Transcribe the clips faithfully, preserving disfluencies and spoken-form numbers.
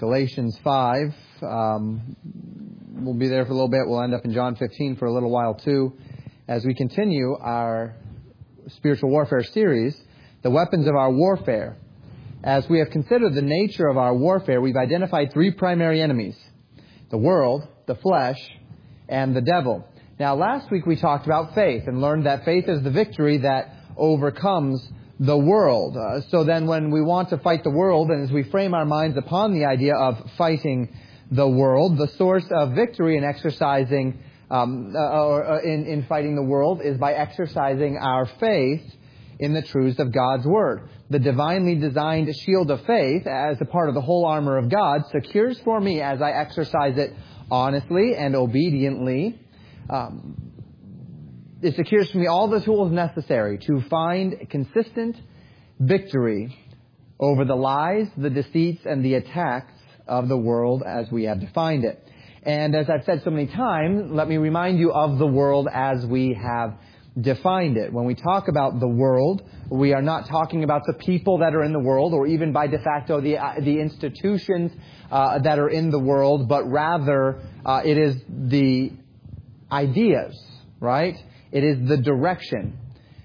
Galatians five. Um, we'll be there for a little bit. We'll end up in John fifteen for a little while too, as we continue our spiritual warfare series, the weapons of our warfare. As we have considered the nature of our warfare, we've identified three primary enemies: the world, the flesh, and the devil. Now, last week we talked about faith and learned that faith is the victory that overcomes the world. Uh, so then when we want to fight the world, and as we frame our minds upon the idea of fighting the world, the source of victory in exercising, um, uh, or uh, in, in fighting the world is by exercising our faith in the truths of God's Word. The divinely designed shield of faith, as a part of the whole armor of God, secures for me, as I exercise it honestly and obediently, um, it secures for me all the tools necessary to find consistent victory over the lies, the deceits, and the attacks of the world as we have defined it. And as I've said so many times, let me remind you of the world as we have defined it. When we talk about the world, we are not talking about the people that are in the world, or even by de facto the uh, the institutions uh, that are in the world, but rather uh, it is the ideas, right? It is the direction,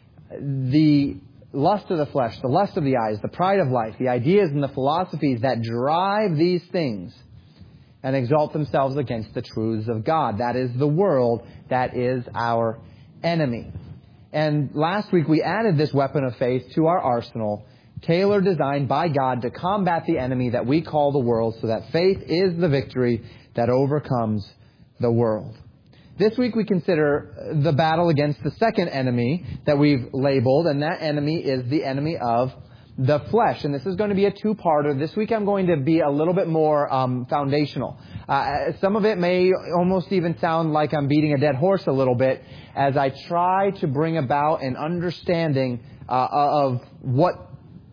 the lust of the flesh, the lust of the eyes, the pride of life, the ideas and the philosophies that drive these things and exalt themselves against the truths of God. That is the world. That is our enemy. And last week we added this weapon of faith to our arsenal, tailored, designed by God to combat the enemy that we call the world, so that faith is the victory that overcomes the world. This week we consider the battle against the second enemy that we've labeled, and that enemy is the enemy of the flesh. And this is going to be a two-parter. This week I'm going to be a little bit more um, foundational. Uh, some of it may almost even sound like I'm beating a dead horse a little bit, as I try to bring about an understanding uh, of what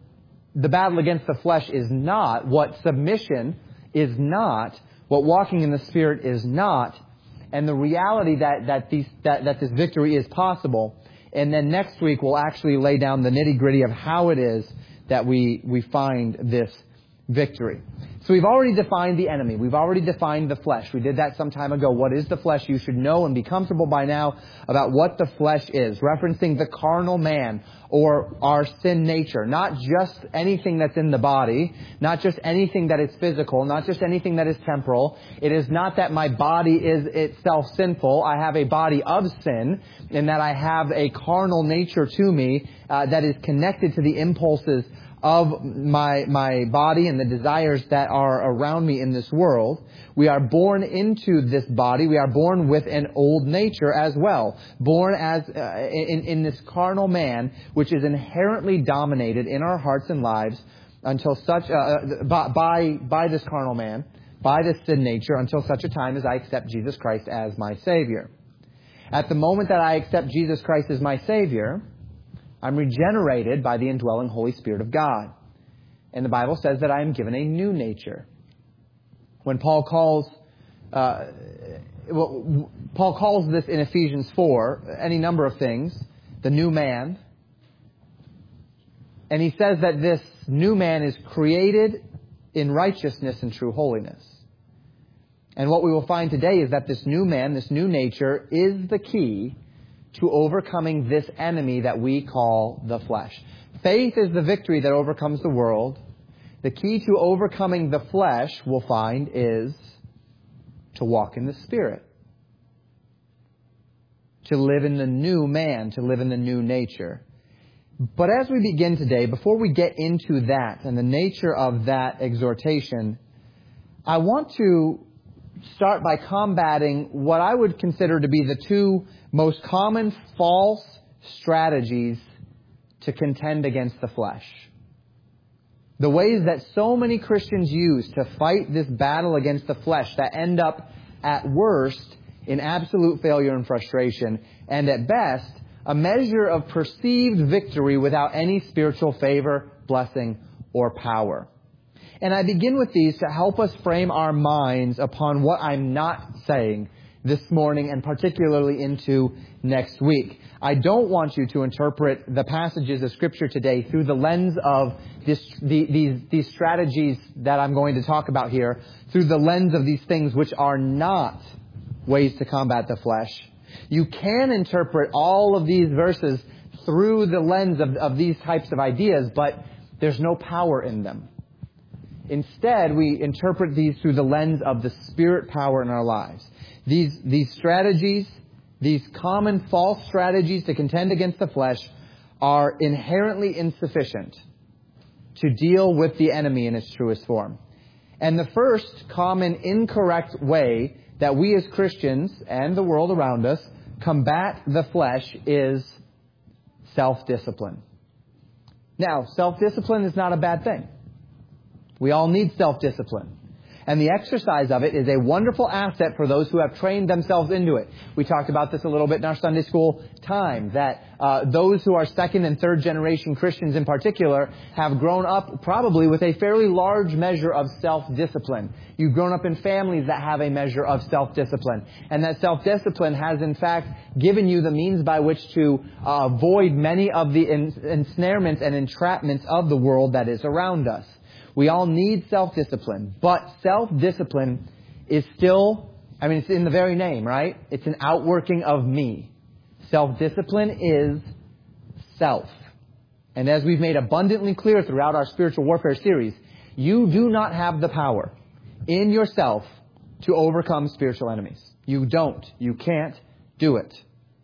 the battle against the flesh is not, what submission is not, what walking in the Spirit is not, and the reality that that, these, that that this victory is possible. And then next week we'll actually lay down the nitty-gritty of how it is that we, we find this victory. So we've already defined the enemy. We've already defined the flesh. We did that some time ago. What is the flesh? You should know and be comfortable by now about what the flesh is, referencing the carnal man, or our sin nature. Not just anything that's in the body, not just anything that is physical, not just anything that is temporal. It is not that my body is itself sinful. I have a body of sin, in that I have a carnal nature to me uh, that is connected to the impulses of my my body and the desires that are around me in this world. We are born into this body. We are born with an old nature as well. Born as uh, in, in this carnal man, which is inherently dominated in our hearts and lives until such uh, by by this carnal man, by this sin nature, until such a time as I accept Jesus Christ as my Savior. At the moment that I accept Jesus Christ as my Savior, I'm regenerated by the indwelling Holy Spirit of God. And the Bible says that I am given a new nature. When Paul calls, uh, well, Paul calls this in Ephesians four, any number of things, the new man. And he says that this new man is created in righteousness and true holiness. And what we will find today is that this new man, this new nature, is the key to overcoming this enemy that we call the flesh. Faith is the victory that overcomes the world. The key to overcoming the flesh, we'll find, is to walk in the Spirit. To live in the new man, to live in the new nature. But as we begin today, before we get into that and the nature of that exhortation, I want to start by combating what I would consider to be the two most common false strategies to contend against the flesh. The ways that so many Christians use to fight this battle against the flesh that end up at worst in absolute failure and frustration, and at best a measure of perceived victory without any spiritual favor, blessing, or power. And I begin with these to help us frame our minds upon what I'm not saying this morning and particularly into next week. I don't want you to interpret the passages of Scripture today through the lens of this, the, these, these strategies that I'm going to talk about here, through the lens of these things which are not ways to combat the flesh. You can interpret all of these verses through the lens of, of these types of ideas, but there's no power in them. Instead, we interpret these through the lens of the Spirit power in our lives. These, these strategies, these common false strategies to contend against the flesh are inherently insufficient to deal with the enemy in its truest form. And the first common incorrect way that we as Christians and the world around us combat the flesh is self-discipline. Now, self-discipline is not a bad thing. We all need self-discipline. And the exercise of it is a wonderful asset for those who have trained themselves into it. We talked about this a little bit in our Sunday school time, that uh, those who are second and third generation Christians in particular have grown up probably with a fairly large measure of self-discipline. You've grown up in families that have a measure of self-discipline. And that self-discipline has in fact given you the means by which to uh, avoid many of the ensnarements and entrapments of the world that is around us. We all need self-discipline, but self-discipline is still, I mean, it's in the very name, right? It's an outworking of me. Self-discipline is self. And as we've made abundantly clear throughout our spiritual warfare series, you do not have the power in yourself to overcome spiritual enemies. You don't. You can't do it.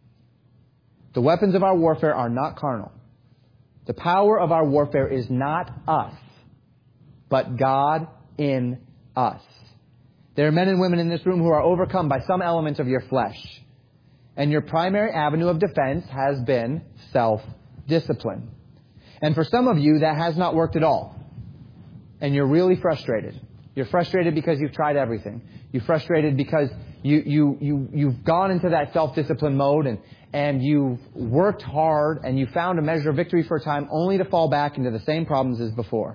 The weapons of our warfare are not carnal. The power of our warfare is not us, but God in us. There are men and women in this room who are overcome by some element of your flesh. And your primary avenue of defense has been self-discipline. And for some of you, that has not worked at all. And you're really frustrated. You're frustrated because you've tried everything. You're frustrated because you, you, you, you've gone into that self-discipline mode and, and you've worked hard and you found a measure of victory for a time only to fall back into the same problems as before.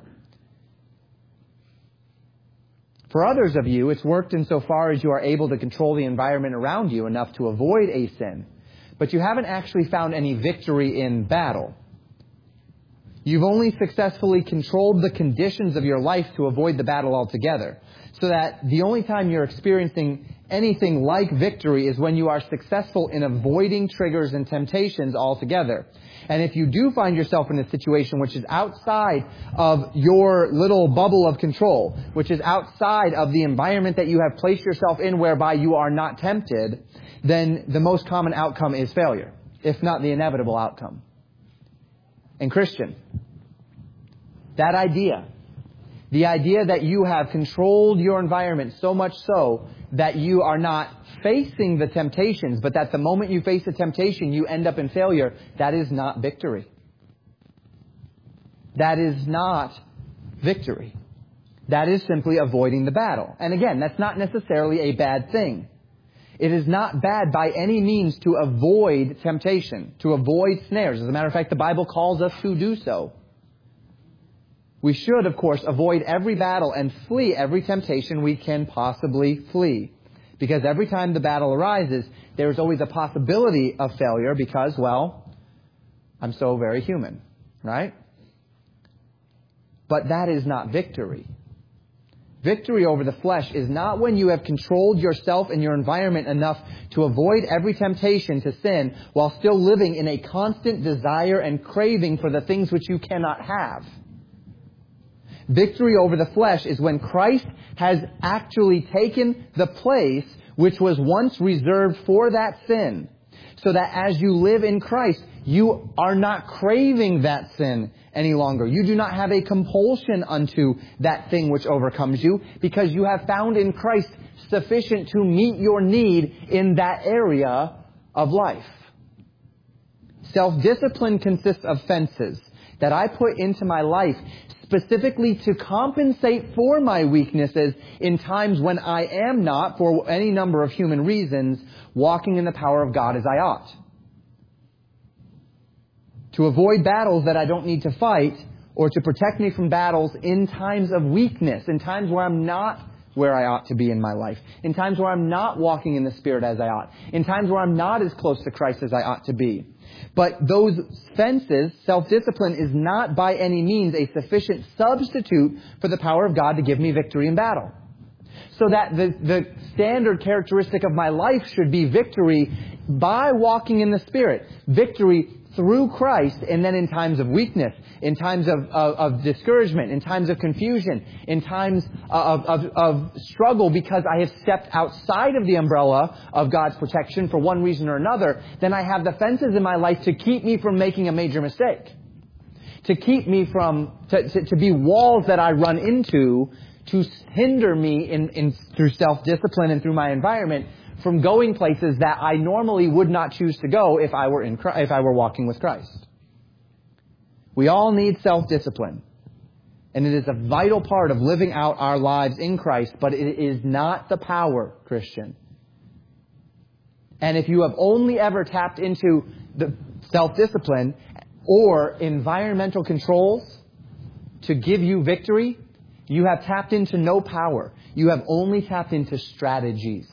For others of you, it's worked insofar as you are able to control the environment around you enough to avoid a sin. But you haven't actually found any victory in battle. You've only successfully controlled the conditions of your life to avoid the battle altogether. So that the only time you're experiencing anything like victory is when you are successful in avoiding triggers and temptations altogether. And if you do find yourself in a situation which is outside of your little bubble of control, which is outside of the environment that you have placed yourself in whereby you are not tempted, then the most common outcome is failure, if not the inevitable outcome. And Christian, that idea, the idea that you have controlled your environment so much so that you are not facing the temptations, but that the moment you face a temptation, you end up in failure, that is not victory. That is not victory. That is simply avoiding the battle. And again, that's not necessarily a bad thing. It is not bad by any means to avoid temptation, to avoid snares. As a matter of fact, the Bible calls us to do so. We should, of course, avoid every battle and flee every temptation we can possibly flee. Because every time the battle arises, there's always a possibility of failure because, well, I'm so very human, right? But that is not victory. Victory over the flesh is not when you have controlled yourself and your environment enough to avoid every temptation to sin while still living in a constant desire and craving for the things which you cannot have. Victory over the flesh is when Christ has actually taken the place which was once reserved for that sin, so that as you live in Christ, you are not craving that sin any longer. You do not have a compulsion unto that thing which overcomes you, because you have found in Christ sufficient to meet your need in that area of life. Self-discipline consists of fences that I put into my life specifically to compensate for my weaknesses in times when I am not, for any number of human reasons, walking in the power of God as I ought. To avoid battles that I don't need to fight, or to protect me from battles in times of weakness, in times where I'm not where I ought to be in my life. In times where I'm not walking in the Spirit as I ought. In times where I'm not as close to Christ as I ought to be. But those fences, self-discipline, is not by any means a sufficient substitute for the power of God to give me victory in battle. So that the, the standard characteristic of my life should be victory by walking in the Spirit. Victory through Christ, and then in times of weakness, in times of, of, of discouragement, in times of confusion, in times of, of, of struggle because I have stepped outside of the umbrella of God's protection for one reason or another, then I have the fences in my life to keep me from making a major mistake. To keep me from, to, to, to be walls that I run into to hinder me in, in through self-discipline and through my environment from going places that I normally would not choose to go if I were in if I were walking with Christ. We all need self-discipline, and it is a vital part of living out our lives in Christ, but it is not the power, Christian. And if you have only ever tapped into the self-discipline or environmental controls to give you victory, you have tapped into no power. You have only tapped into strategies.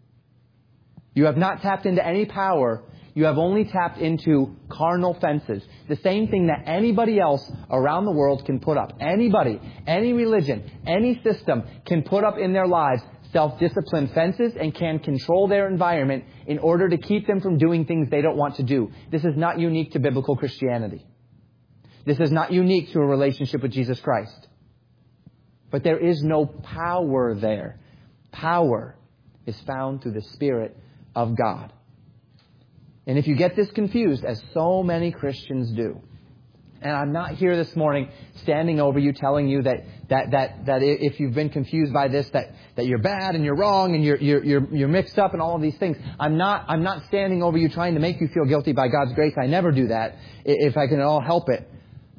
You have not tapped into any power. You have only tapped into carnal fences. The same thing that anybody else around the world can put up. Anybody, any religion, any system can put up in their lives self-disciplined fences and can control their environment in order to keep them from doing things they don't want to do. This is not unique to biblical Christianity. This is not unique to a relationship with Jesus Christ. But there is no power there. Power is found through the Spirit of God. And if you get this confused, as so many Christians do, and I'm not here this morning standing over you telling you that that that that if you've been confused by this, that, that you're bad and you're wrong and you're you're you're you're mixed up and all of these things. I'm not I'm not standing over you trying to make you feel guilty by God's grace. I never do that if I can at all help it.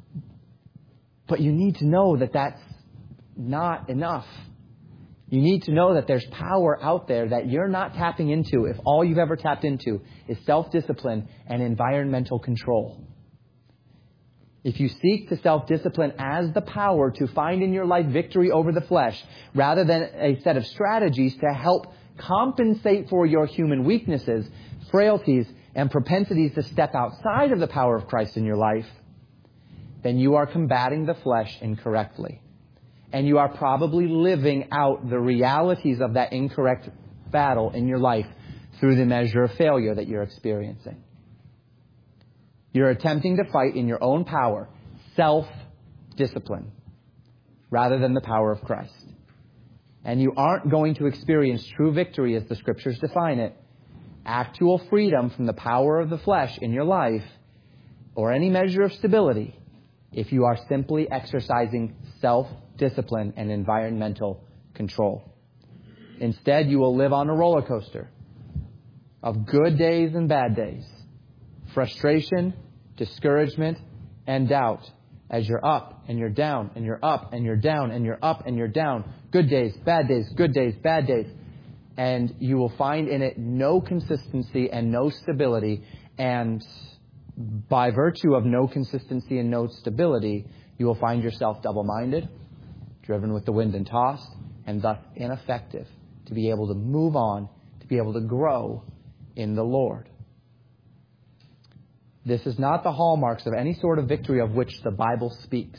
But you need to know that that's not enough. You need to know that there's power out there that you're not tapping into if all you've ever tapped into is self-discipline and environmental control. If you seek to self-discipline as the power to find in your life victory over the flesh, rather than a set of strategies to help compensate for your human weaknesses, frailties, and propensities to step outside of the power of Christ in your life, then you are combating the flesh incorrectly. And you are probably living out the realities of that incorrect battle in your life through the measure of failure that you're experiencing. You're attempting to fight in your own power, self-discipline, rather than the power of Christ. And you aren't going to experience true victory as the Scriptures define it, actual freedom from the power of the flesh in your life, or any measure of stability, if you are simply exercising self-discipline and environmental control. Instead, you will live on a roller coaster of good days and bad days, frustration, discouragement, and doubt as you're up and you're down and you're up and you're down and you're up and you're down. Good days, bad days, good days, bad days. And you will find in it no consistency and no stability. And by virtue of no consistency and no stability, you will find yourself double-minded, driven with the wind and tossed, and thus ineffective to be able to move on, to be able to grow in the Lord. This is not the hallmarks of any sort of victory of which the Bible speaks.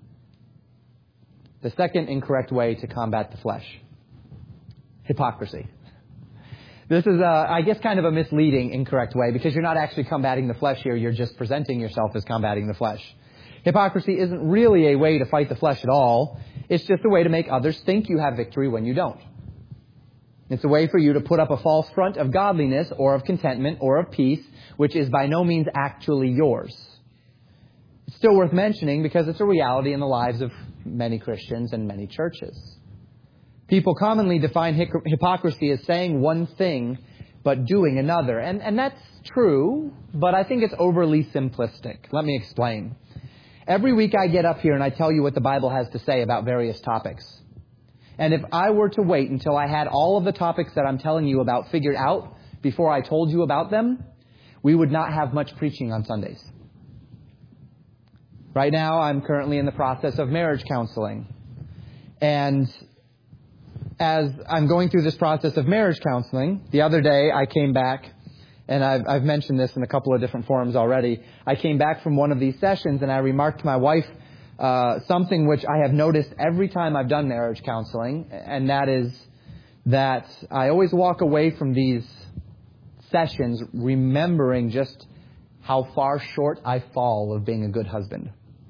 The second incorrect way to combat the flesh: hypocrisy. This is, a, I guess, kind of a misleading, incorrect way, because you're not actually combating the flesh here. You're just presenting yourself as combating the flesh. Hypocrisy isn't really a way to fight the flesh at all. It's just a way to make others think you have victory when you don't. It's a way for you to put up a false front of godliness or of contentment or of peace, which is by no means actually yours. It's still worth mentioning because it's a reality in the lives of many Christians and many churches. People commonly define hypocrisy as saying one thing but doing another. And, and that's true, but I think it's overly simplistic. Let me explain. Every week I get up here and I tell you what the Bible has to say about various topics. And if I were to wait until I had all of the topics that I'm telling you about figured out before I told you about them, we would not have much preaching on Sundays. Right now, I'm currently in the process of marriage counseling. And as I'm going through this process of marriage counseling, the other day I came back, and I've, I've mentioned this in a couple of different forums already. I came back from one of these sessions and I remarked to my wife uh, something which I have noticed every time I've done marriage counseling, and that is that I always walk away from these sessions remembering just how far short I fall of being a good husband.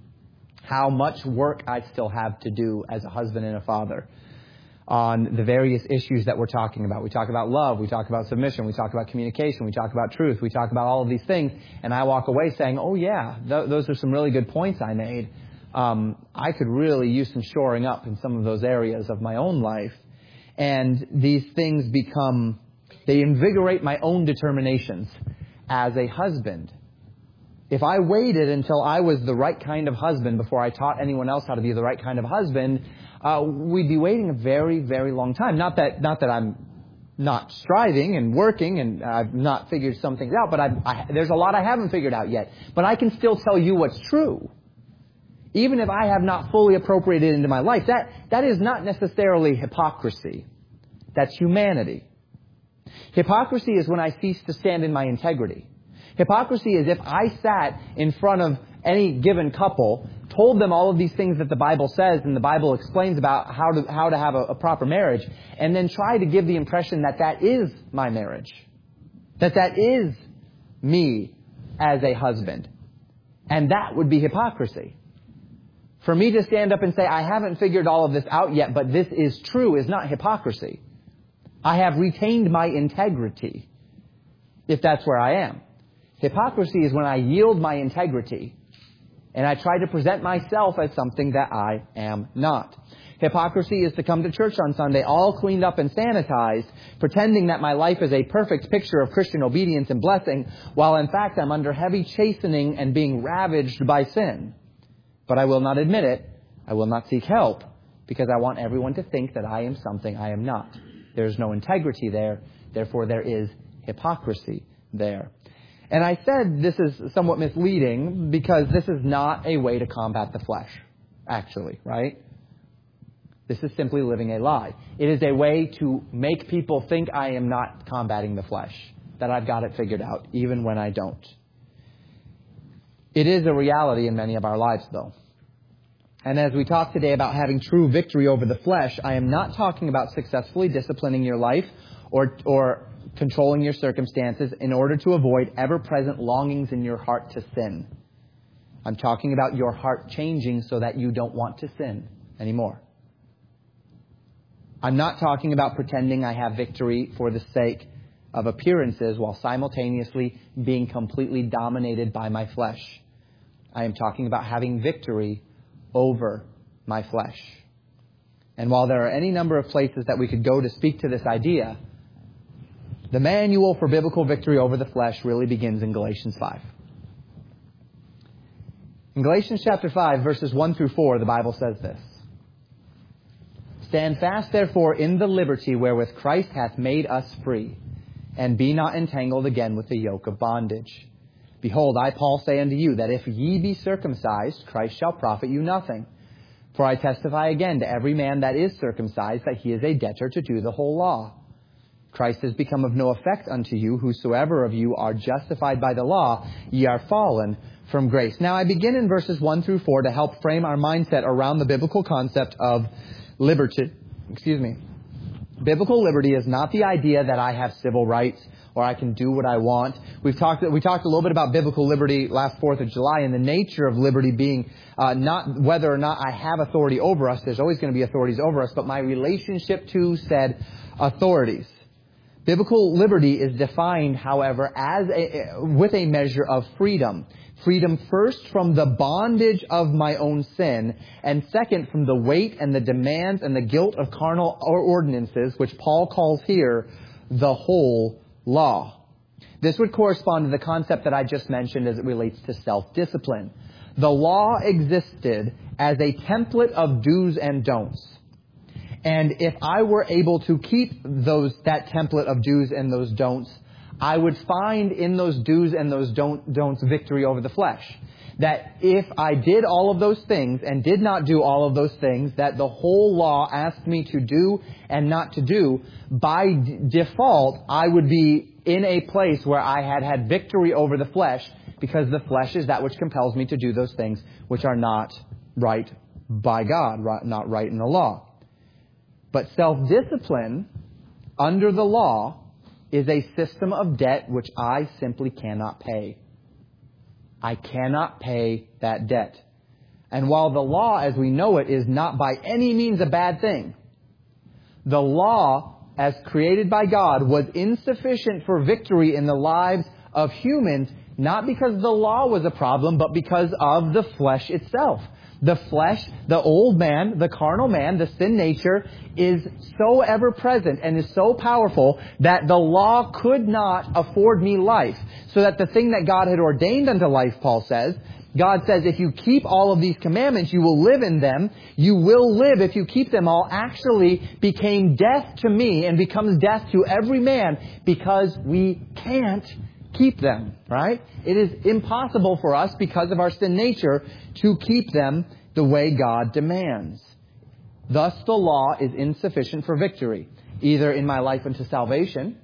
How much work I still have to do as a husband and a father on the various issues that we're talking about. We talk about love, we talk about submission, we talk about communication, we talk about truth, we talk about all of these things, and I walk away saying, oh yeah, th- those are some really good points I made. Um, I could really use some shoring up in some of those areas of my own life. And these things become, they invigorate my own determinations as a husband. If I waited until I was the right kind of husband before I taught anyone else how to be the right kind of husband, uh, we'd be waiting a very, very long time. Not that, not that I'm not striving and working and I've not figured some things out, but I've, I, there's a lot I haven't figured out yet. But I can still tell you what's true. Even if I have not fully appropriated it into my life, that, that is not necessarily hypocrisy. That's humanity. Hypocrisy is when I cease to stand in my integrity. Hypocrisy is if I sat in front of any given couple, told them all of these things that the Bible says and the Bible explains about how to how to have a, a proper marriage, and then try to give the impression that that is my marriage, that that is me as a husband. And that would be hypocrisy. For me to stand up and say, I haven't figured all of this out yet, but this is true, is not hypocrisy. I have retained my integrity, if that's where I am. Hypocrisy is when I yield my integrity and I try to present myself as something that I am not. Hypocrisy is to come to church on Sunday all cleaned up and sanitized, pretending that my life is a perfect picture of Christian obedience and blessing, while in fact I'm under heavy chastening and being ravaged by sin. But I will not admit it. I will not seek help because I want everyone to think that I am something I am not. There's no integrity there. Therefore, there is hypocrisy there. And I said this is somewhat misleading because this is not a way to combat the flesh, actually, right? This is simply living a lie. It is a way to make people think I am not combating the flesh, that I've got it figured out, even when I don't. It is a reality in many of our lives, though. And as we talk today about having true victory over the flesh, I am not talking about successfully disciplining your life or or controlling your circumstances in order to avoid ever-present longings in your heart to sin. I'm talking about your heart changing so that you don't want to sin anymore. I'm not talking about pretending I have victory for the sake of appearances while simultaneously being completely dominated by my flesh. I am talking about having victory over my flesh. And while there are any number of places that we could go to speak to this idea, the manual for biblical victory over the flesh really begins in Galatians five. In Galatians chapter five, verses one through four, the Bible says this. Stand fast, therefore, in the liberty wherewith Christ hath made us free, and be not entangled again with the yoke of bondage. Behold, I, Paul, say unto you, that if ye be circumcised, Christ shall profit you nothing. For I testify again to every man that is circumcised, that he is a debtor to do the whole law. Christ has become of no effect unto you, whosoever of you are justified by the law, ye are fallen from grace. Now I begin in verses one through four to help frame our mindset around the biblical concept of liberty. Excuse me. Biblical liberty is not the idea that I have civil rights or I can do what I want. We've talked, we talked a little bit about biblical liberty last fourth of July and the nature of liberty being uh, not whether or not I have authority over us. There's always going to be authorities over us, but my relationship to said authorities. Biblical liberty is defined, however, as a, with a measure of freedom. Freedom first from the bondage of my own sin, and second from the weight and the demands and the guilt of carnal ordinances, which Paul calls here the whole law. This would correspond to the concept that I just mentioned as it relates to self-discipline. The law existed as a template of do's and don'ts. And if I were able to keep those that template of do's and those don'ts, I would find in those do's and those don't, don'ts victory over the flesh. That if I did all of those things and did not do all of those things that the whole law asked me to do and not to do, by d- default, I would be in a place where I had had victory over the flesh, because the flesh is that which compels me to do those things which are not right by God, right, not right in the law. But self-discipline under the law is a system of debt which I simply cannot pay. I cannot pay that debt. And while the law, as we know it, is not by any means a bad thing, the law, as created by God, was insufficient for victory in the lives of humans, not because the law was a problem, but because of the flesh itself. The flesh, the old man, the carnal man, the sin nature is so ever present and is so powerful that the law could not afford me life. So that the thing that God had ordained unto life, Paul says, God says, if you keep all of these commandments, you will live in them. You will live if you keep them all. Actually became death to me and becomes death to every man, because we can't keep them, right? It is impossible for us, because of our sin nature, to keep them the way God demands. Thus, the law is insufficient for victory, either in my life unto salvation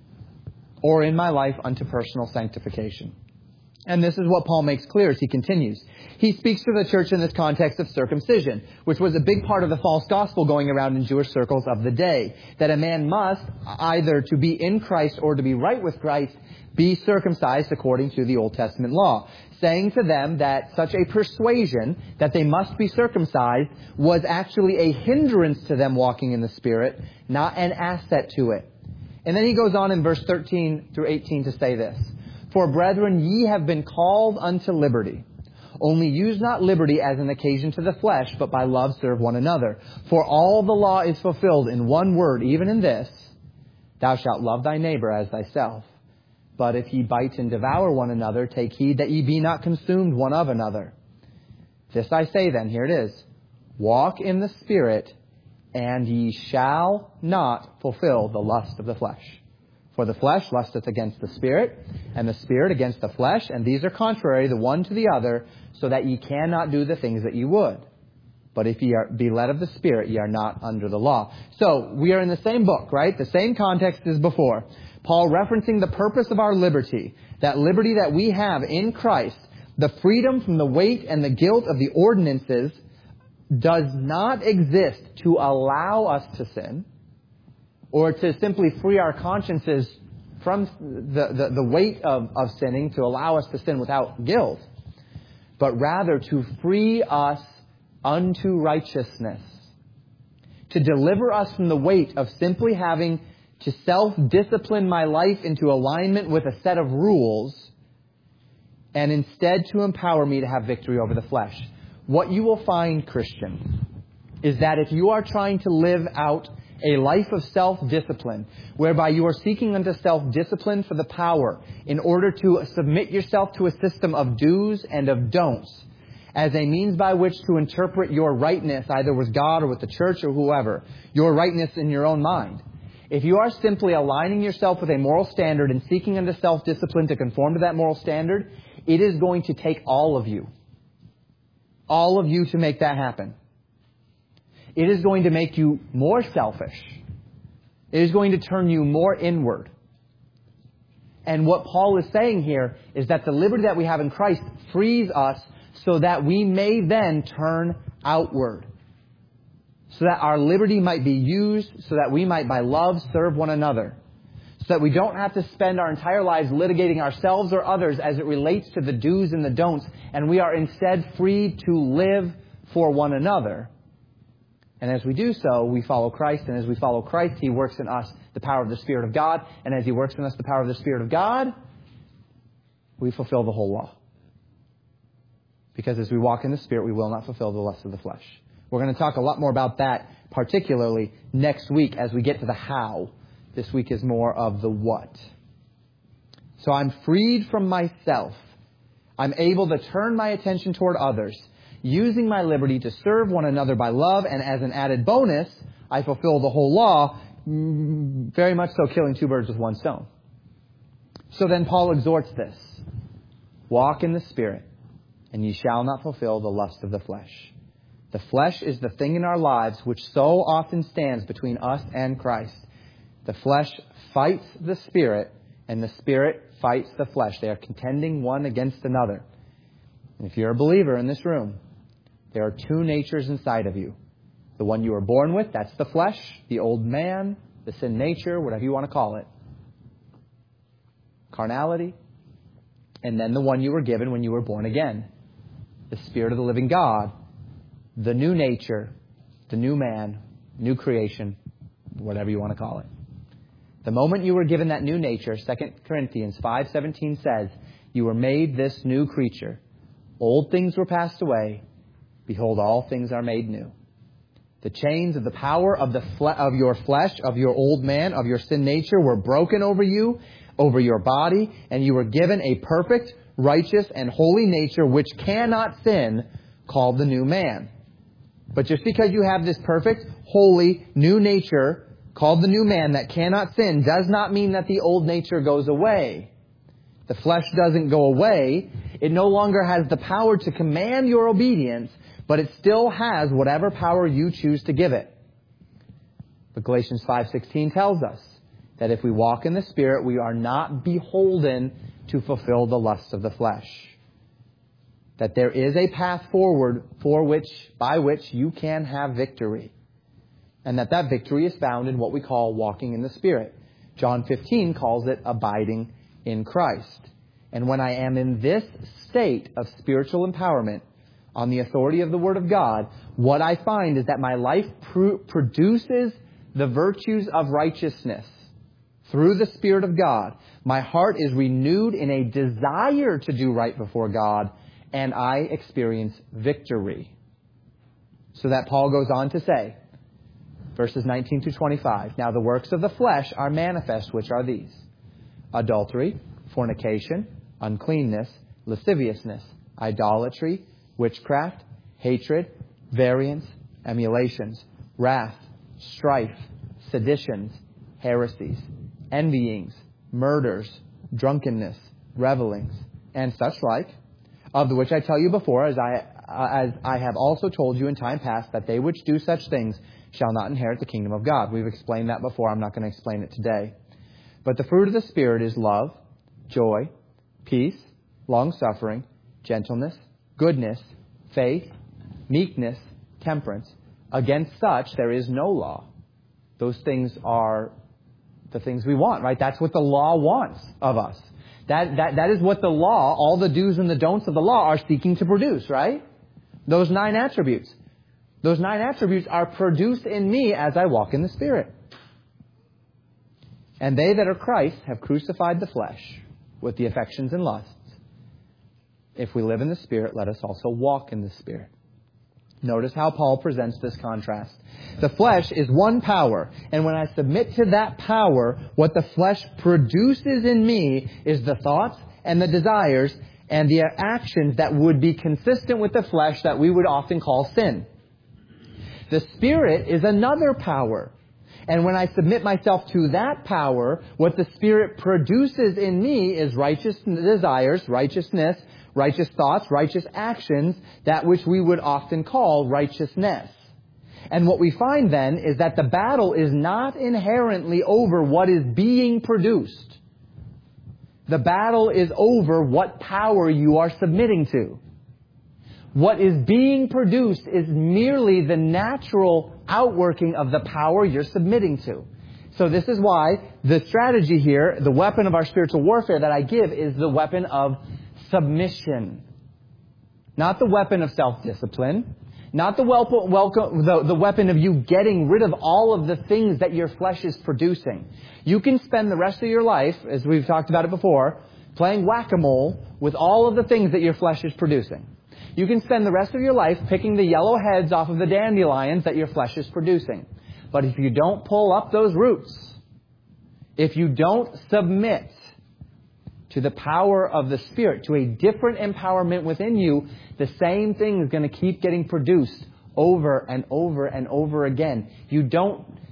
or in my life unto personal sanctification. And this is what Paul makes clear as he continues. He speaks to the church in this context of circumcision, which was a big part of the false gospel going around in Jewish circles of the day, that a man must, either to be in Christ or to be right with Christ, be circumcised according to the Old Testament law, saying to them that such a persuasion that they must be circumcised was actually a hindrance to them walking in the Spirit, not an asset to it. And then he goes on in verse thirteen through eighteen to say this: For brethren, ye have been called unto liberty. Only use not liberty as an occasion to the flesh, but by love serve one another. For all the law is fulfilled in one word, even in this: Thou shalt love thy neighbor as thyself. But if ye bite and devour one another, take heed that ye be not consumed one of another. This I say then, here it is: Walk in the Spirit, and ye shall not fulfill the lust of the flesh. For the flesh lusteth against the Spirit, and the Spirit against the flesh, and these are contrary the one to the other, so that ye cannot do the things that ye would. But if ye are, be led of the Spirit, ye are not under the law. So, we are in the same book, right? The same context as before. Paul referencing the purpose of our liberty, that liberty that we have in Christ, the freedom from the weight and the guilt of the ordinances, does not exist to allow us to sin, or to simply free our consciences from the, the, the weight of, of sinning, to allow us to sin without guilt, but rather to free us unto righteousness, to deliver us from the weight of simply having to self-discipline my life into alignment with a set of rules, and instead to empower me to have victory over the flesh. What you will find, Christian, is that if you are trying to live out a life of self-discipline, whereby you are seeking unto self-discipline for the power in order to submit yourself to a system of do's and of don'ts, as a means by which to interpret your rightness, either with God or with the church or whoever, your rightness in your own mind. If you are simply aligning yourself with a moral standard and seeking unto self-discipline to conform to that moral standard, it is going to take all of you. All of you to make that happen. It is going to make you more selfish. It is going to turn you more inward. And what Paul is saying here is that the liberty that we have in Christ frees us so that we may then turn outward. So that our liberty might be used, so that we might by love serve one another. So that we don't have to spend our entire lives litigating ourselves or others as it relates to the do's and the don'ts. And we are instead free to live for one another. And as we do so, we follow Christ. And as we follow Christ, He works in us the power of the Spirit of God. And as He works in us the power of the Spirit of God, we fulfill the whole law. Because as we walk in the Spirit, we will not fulfill the lust of the flesh. We're going to talk a lot more about that, particularly next week as we get to the how. This week is more of the what. So I'm freed from myself. I'm able to turn my attention toward others, using my liberty to serve one another by love, and as an added bonus, I fulfill the whole law, very much so killing two birds with one stone. So then Paul exhorts this. Walk in the Spirit, and ye shall not fulfill the lust of the flesh. The flesh is the thing in our lives which so often stands between us and Christ. The flesh fights the Spirit, and the Spirit fights the flesh. They are contending one against another. And if you're a believer in this room, there are two natures inside of you. The one you were born with, that's the flesh, the old man, the sin nature, whatever you want to call it. Carnality. And then the one you were given when you were born again. The Spirit of the living God. The new nature, the new man, new creation, whatever you want to call it. The moment you were given that new nature, Second Corinthians five seventeen says, you were made this new creature. Old things were passed away. Behold, all things are made new. The chains of the power of the fle- of your flesh, of your old man, of your sin nature were broken over you, over your body, and you were given a perfect, righteous, and holy nature which cannot sin, called the new man. But just because you have this perfect, holy, new nature called the new man that cannot sin does not mean that the old nature goes away. The flesh doesn't go away. It no longer has the power to command your obedience, but it still has whatever power you choose to give it. But Galatians five sixteen tells us that if we walk in the Spirit, we are not beholden to fulfill the lusts of the flesh. That there is a path forward for which, by which you can have victory. And that that victory is found in what we call walking in the Spirit. John fifteen calls it abiding in Christ. And when I am in this state of spiritual empowerment, on the authority of the Word of God, what I find is that my life pr- produces the virtues of righteousness through the Spirit of God. My heart is renewed in a desire to do right before God, and I experience victory. So that Paul goes on to say, verses nineteen to twenty-five, now the works of the flesh are manifest, which are these: adultery, fornication, uncleanness, lasciviousness, idolatry, witchcraft, hatred, variance, emulations, wrath, strife, seditions, heresies, envyings, murders, drunkenness, revelings, and such like, of the which I tell you before, as I uh, as I have also told you in time past, that they which do such things shall not inherit the kingdom of God. We've explained that before. I'm not going to explain it today. But the fruit of the Spirit is love, joy, peace, long-suffering, gentleness, goodness, faith, meekness, temperance. Against such there is no law. Those things are the things we want, right? That's what the law wants of us. That, that, that is what the law, all the do's and the don'ts of the law are seeking to produce, right? Those nine attributes. Those nine attributes are produced in me as I walk in the Spirit. And they that are Christ have crucified the flesh with the affections and lusts. If we live in the Spirit, let us also walk in the Spirit. Notice how Paul presents this contrast. The flesh is one power, and when I submit to that power, what the flesh produces in me is the thoughts and the desires and the actions that would be consistent with the flesh that we would often call sin. The Spirit is another power. And when I submit myself to that power, what the Spirit produces in me is righteous desires, righteousness, righteous thoughts, righteous actions, that which we would often call righteousness. And what we find then is that the battle is not inherently over what is being produced. The battle is over what power you are submitting to. What is being produced is merely the natural outworking of the power you're submitting to. So this is why the strategy here, the weapon of our spiritual warfare that I give, is the weapon of submission. Not the weapon of self-discipline. Not the, wel- welcome, the, the weapon of you getting rid of all of the things that your flesh is producing. You can spend the rest of your life, as we've talked about it before, playing whack-a-mole with all of the things that your flesh is producing. You can spend the rest of your life picking the yellow heads off of the dandelions that your flesh is producing. But if you don't pull up those roots, if you don't submit to the power of the Spirit, to a different empowerment within you, the same thing is going to keep getting produced over and over and over again. You don't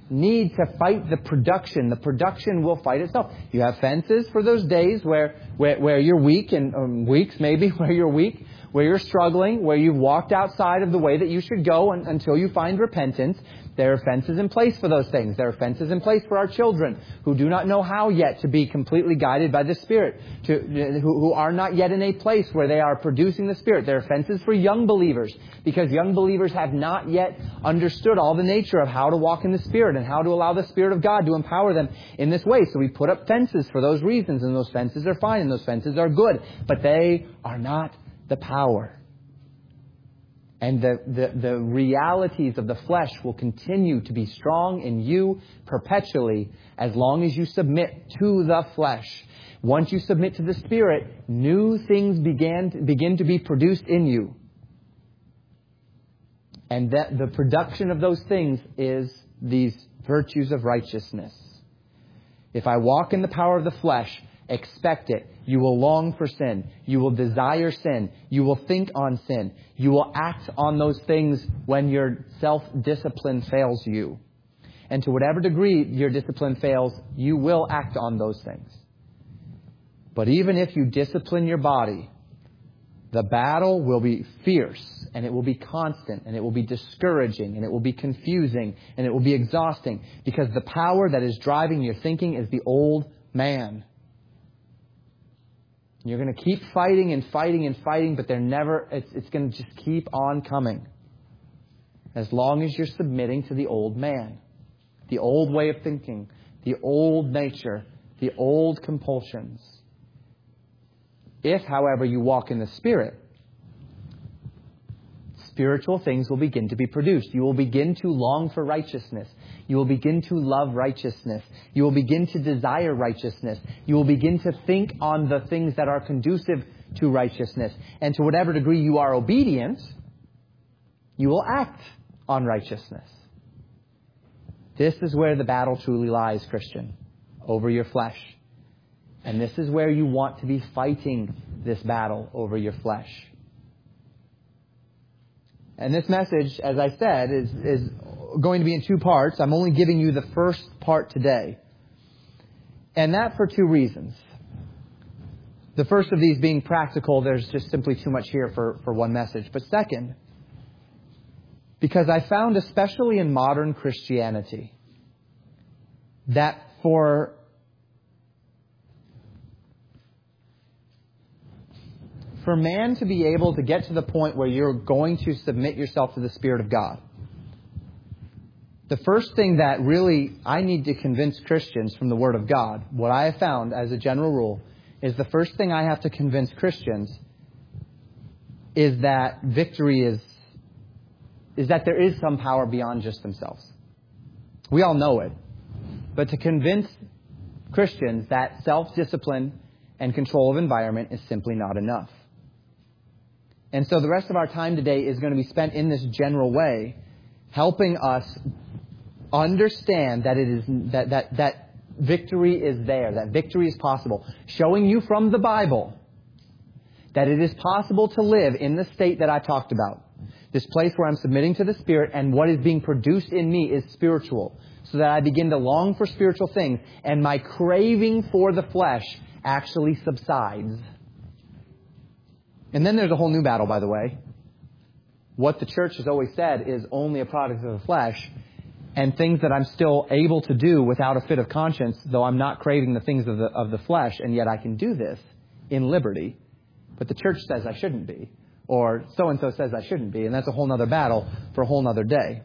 need to fight the production. The production will fight itself. You have fences for those days where, where, where you're weak, and um, weeks maybe, where you're weak, where you're struggling, where you've walked outside of the way that you should go un- until you find repentance. There are fences in place for those things. There are fences in place for our children who do not know how yet to be completely guided by the Spirit, to, who, who are not yet in a place where they are producing the Spirit. There are fences for young believers because young believers have not yet understood all the nature of how to walk in the Spirit and how to allow the Spirit of God to empower them in this way. So we put up fences for those reasons, and those fences are fine and those fences are good, but they are not the power. And the, the, the realities of the flesh will continue to be strong in you perpetually as long as you submit to the flesh. Once you submit to the Spirit, new things began to, begin to be produced in you. And that the production of those things is these virtues of righteousness. If I walk in the power of the flesh, expect it. You will long for sin. You will desire sin. You will think on sin. You will act on those things when your self-discipline fails you. And to whatever degree your discipline fails, you will act on those things. But even if you discipline your body, the battle will be fierce, and it will be constant, and it will be discouraging, and it will be confusing, and it will be exhausting, because the power that is driving your thinking is the old man. You're going to keep fighting and fighting and fighting, but they're never, it's, it's going to just keep on coming. As long as you're submitting to the old man, the old way of thinking, the old nature, the old compulsions. If, however, you walk in the Spirit, spiritual things will begin to be produced. You will begin to long for righteousness. You will begin to love righteousness. You will begin to desire righteousness. You will begin to think on the things that are conducive to righteousness. And to whatever degree you are obedient, you will act on righteousness. This is where the battle truly lies, Christian, over your flesh. And this is where you want to be fighting this battle over your flesh. And this message, as I said, is, is going to be in two parts. I'm only giving you the first part today. And that for two reasons. The first of these being practical, there's just simply too much here for, for one message. But second, because I found, especially in modern Christianity, that for For man to be able to get to the point where you're going to submit yourself to the Spirit of God, the first thing that really I need to convince Christians from the Word of God, what I have found as a general rule, is the first thing I have to convince Christians is that victory is, is that there is some power beyond just themselves. We all know it. But to convince Christians that self-discipline and control of environment is simply not enough. And so the rest of our time today is going to be spent in this general way, helping us understand that it is that that that victory is there, that victory is possible, showing you from the Bible that it is possible to live in the state that I talked about, this place where I'm submitting to the Spirit, and what is being produced in me is spiritual, so that I begin to long for spiritual things, and my craving for the flesh actually subsides. And then there's a whole new battle, by the way. What the church has always said is only a product of the flesh, and things that I'm still able to do without a fit of conscience, though I'm not craving the things of the of the flesh, and yet I can do this in liberty. But the church says I shouldn't be, or so-and-so says I shouldn't be, and that's a whole other battle for a whole other day.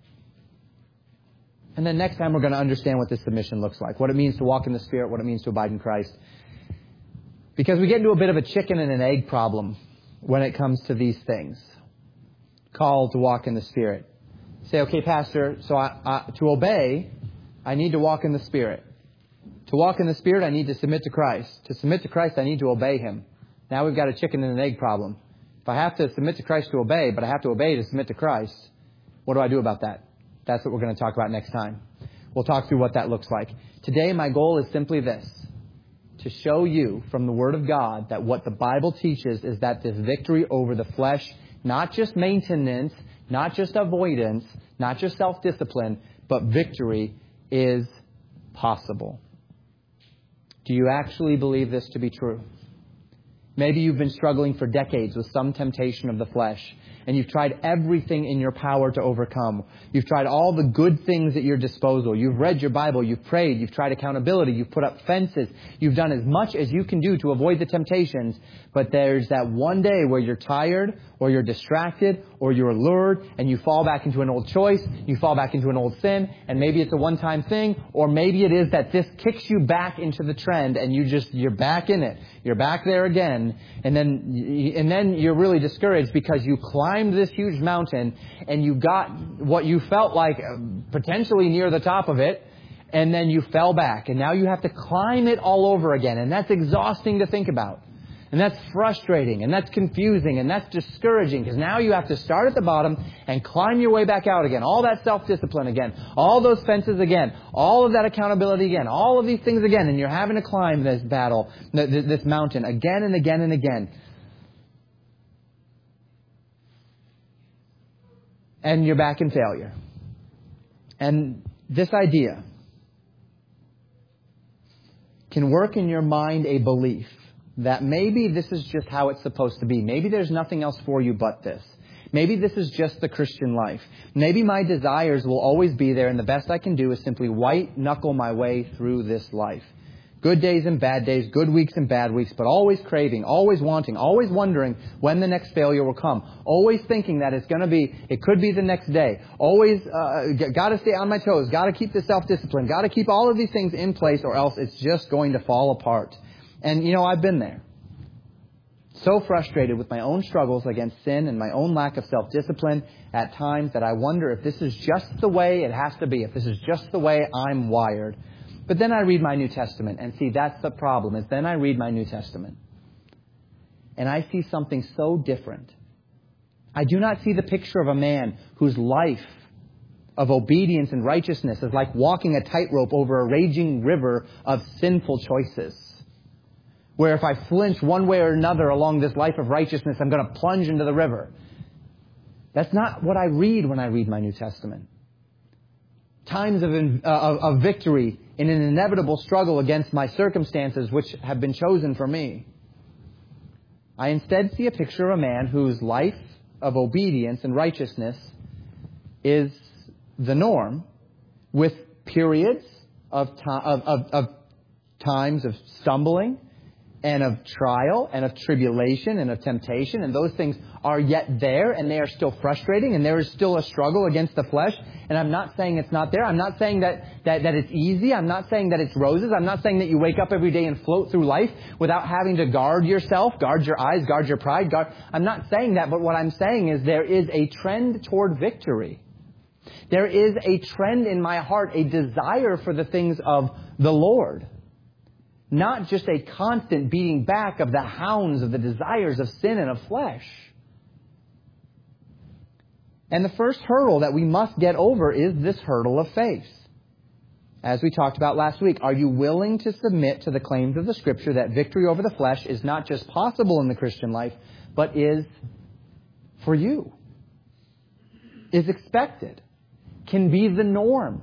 And then next time we're going to understand what this submission looks like, what it means to walk in the Spirit, what it means to abide in Christ. Because we get into a bit of a chicken and an egg problem when it comes to these things. Called to walk in the Spirit. Say, okay, Pastor, so I, I, to obey, I need to walk in the Spirit. To walk in the Spirit, I need to submit to Christ. To submit to Christ, I need to obey Him. Now we've got a chicken and an egg problem. If I have to submit to Christ to obey, but I have to obey to submit to Christ, what do I do about that? That's what we're going to talk about next time. We'll talk through what that looks like. Today, my goal is simply this. To show you from the Word of God that what the Bible teaches is that this victory over the flesh, not just maintenance, not just avoidance, not just self-discipline, but victory is possible. Do you actually believe this to be true? Maybe you've been struggling for decades with some temptation of the flesh, and you've tried everything in your power to overcome. You've tried all the good things at your disposal. You've read your Bible. You've prayed. You've tried accountability. You've put up fences. You've done as much as you can do to avoid the temptations. But there's that one day where you're tired, or you're distracted, or you're allured, and you fall back into an old choice. You fall back into an old sin, and maybe it's a one-time thing, or maybe it is that this kicks you back into the trend, and you just, you're back in it. You're back there again, and then, and then you're really discouraged because you climbed this huge mountain, and you got what you felt like potentially near the top of it, and then you fell back, and now you have to climb it all over again, and that's exhausting to think about. And that's frustrating, and that's confusing, and that's discouraging, because now you have to start at the bottom and climb your way back out again. All that self-discipline again. All those fences again. All of that accountability again. All of these things again. And you're having to climb this battle, this mountain again and again and again. And you're back in failure. And this idea can work in your mind a belief that maybe this is just how it's supposed to be. Maybe there's nothing else for you but this. Maybe this is just the Christian life. Maybe my desires will always be there, and the best I can do is simply white-knuckle my way through this life. Good days and bad days, good weeks and bad weeks, but always craving, always wanting, always wondering when the next failure will come. Always thinking that it's going to be, it could be the next day. Always uh, got to stay on my toes, got to keep the self-discipline, got to keep all of these things in place, or else it's just going to fall apart. And, you know, I've been there. So frustrated with my own struggles against sin and my own lack of self-discipline at times that I wonder if this is just the way it has to be, if this is just the way I'm wired. But then I read my New Testament, and see, that's the problem, is then I read my New Testament, and I see something so different. I do not see the picture of a man whose life of obedience and righteousness is like walking a tightrope over a raging river of sinful choices, where if I flinch one way or another along this life of righteousness, I'm going to plunge into the river. That's not what I read when I read my New Testament. Times of, uh, of, of victory in an inevitable struggle against my circumstances which have been chosen for me. I instead see a picture of a man whose life of obedience and righteousness is the norm, with periods of, to- of, of, of times of stumbling, and of trial, and of tribulation, and of temptation, and those things are yet there, and they are still frustrating, and there is still a struggle against the flesh. And I'm not saying it's not there. I'm not saying that, that, that it's easy. I'm not saying that it's roses. I'm not saying that you wake up every day and float through life without having to guard yourself, guard your eyes, guard your pride. Guard. I'm not saying that, but what I'm saying is there is a trend toward victory. There is a trend in my heart, a desire for the things of the Lord. Not just a constant beating back of the hounds of the desires of sin and of flesh. And the first hurdle that we must get over is this hurdle of faith. As we talked about last week, are you willing to submit to the claims of the Scripture that victory over the flesh is not just possible in the Christian life, but is for you? Is expected? Can be the norm?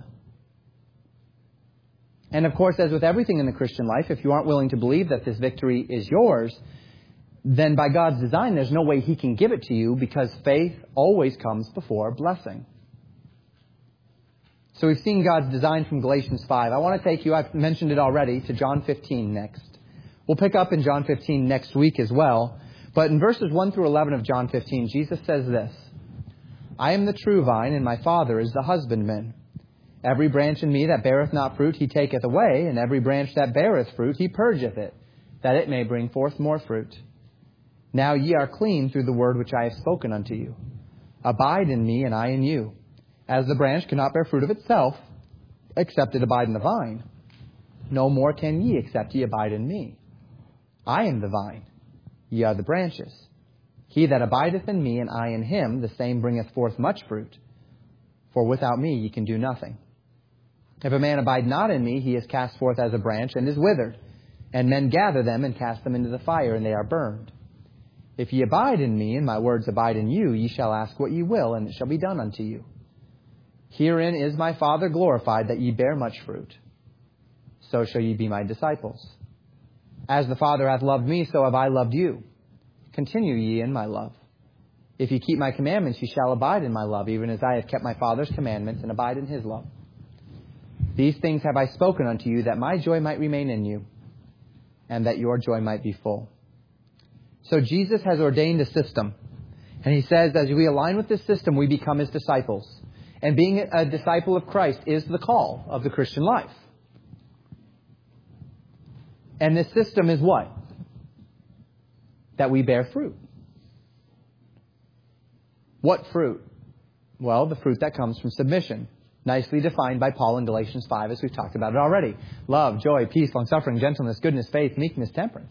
And of course, as with everything in the Christian life, if you aren't willing to believe that this victory is yours, then by God's design, there's no way He can give it to you, because faith always comes before blessing. So we've seen God's design from Galatians five. I want to take you, I've mentioned it already, to John fifteen next. We'll pick up in John fifteen next week as well. But in verses one through eleven of John fifteen, Jesus says this: I am the true vine, and my Father is the husbandman. Every branch in me that beareth not fruit, He taketh away, and every branch that beareth fruit, He purgeth it, that it may bring forth more fruit. Now ye are clean through the word which I have spoken unto you. Abide in me, and I in you. As the branch cannot bear fruit of itself, except it abide in the vine, no more can ye, except ye abide in me. I am the vine, ye are the branches. He that abideth in me, and I in him, the same bringeth forth much fruit. For without me ye can do nothing. If a man abide not in me, he is cast forth as a branch, and is withered. And men gather them, and cast them into the fire, and they are burned. If ye abide in me, and my words abide in you, ye shall ask what ye will, and it shall be done unto you. Herein is my Father glorified, that ye bear much fruit. So shall ye be my disciples. As the Father hath loved me, so have I loved you. Continue ye in my love. If ye keep my commandments, ye shall abide in my love, even as I have kept my Father's commandments and abide in his love. These things have I spoken unto you, that my joy might remain in you, and that your joy might be full. So Jesus has ordained a system. And he says, as we align with this system, we become his disciples. And being a disciple of Christ is the call of the Christian life. And this system is what? That we bear fruit. What fruit? Well, the fruit that comes from submission. Nicely defined by Paul in Galatians five, as we've talked about it already. Love, joy, peace, long-suffering, gentleness, goodness, faith, meekness, temperance.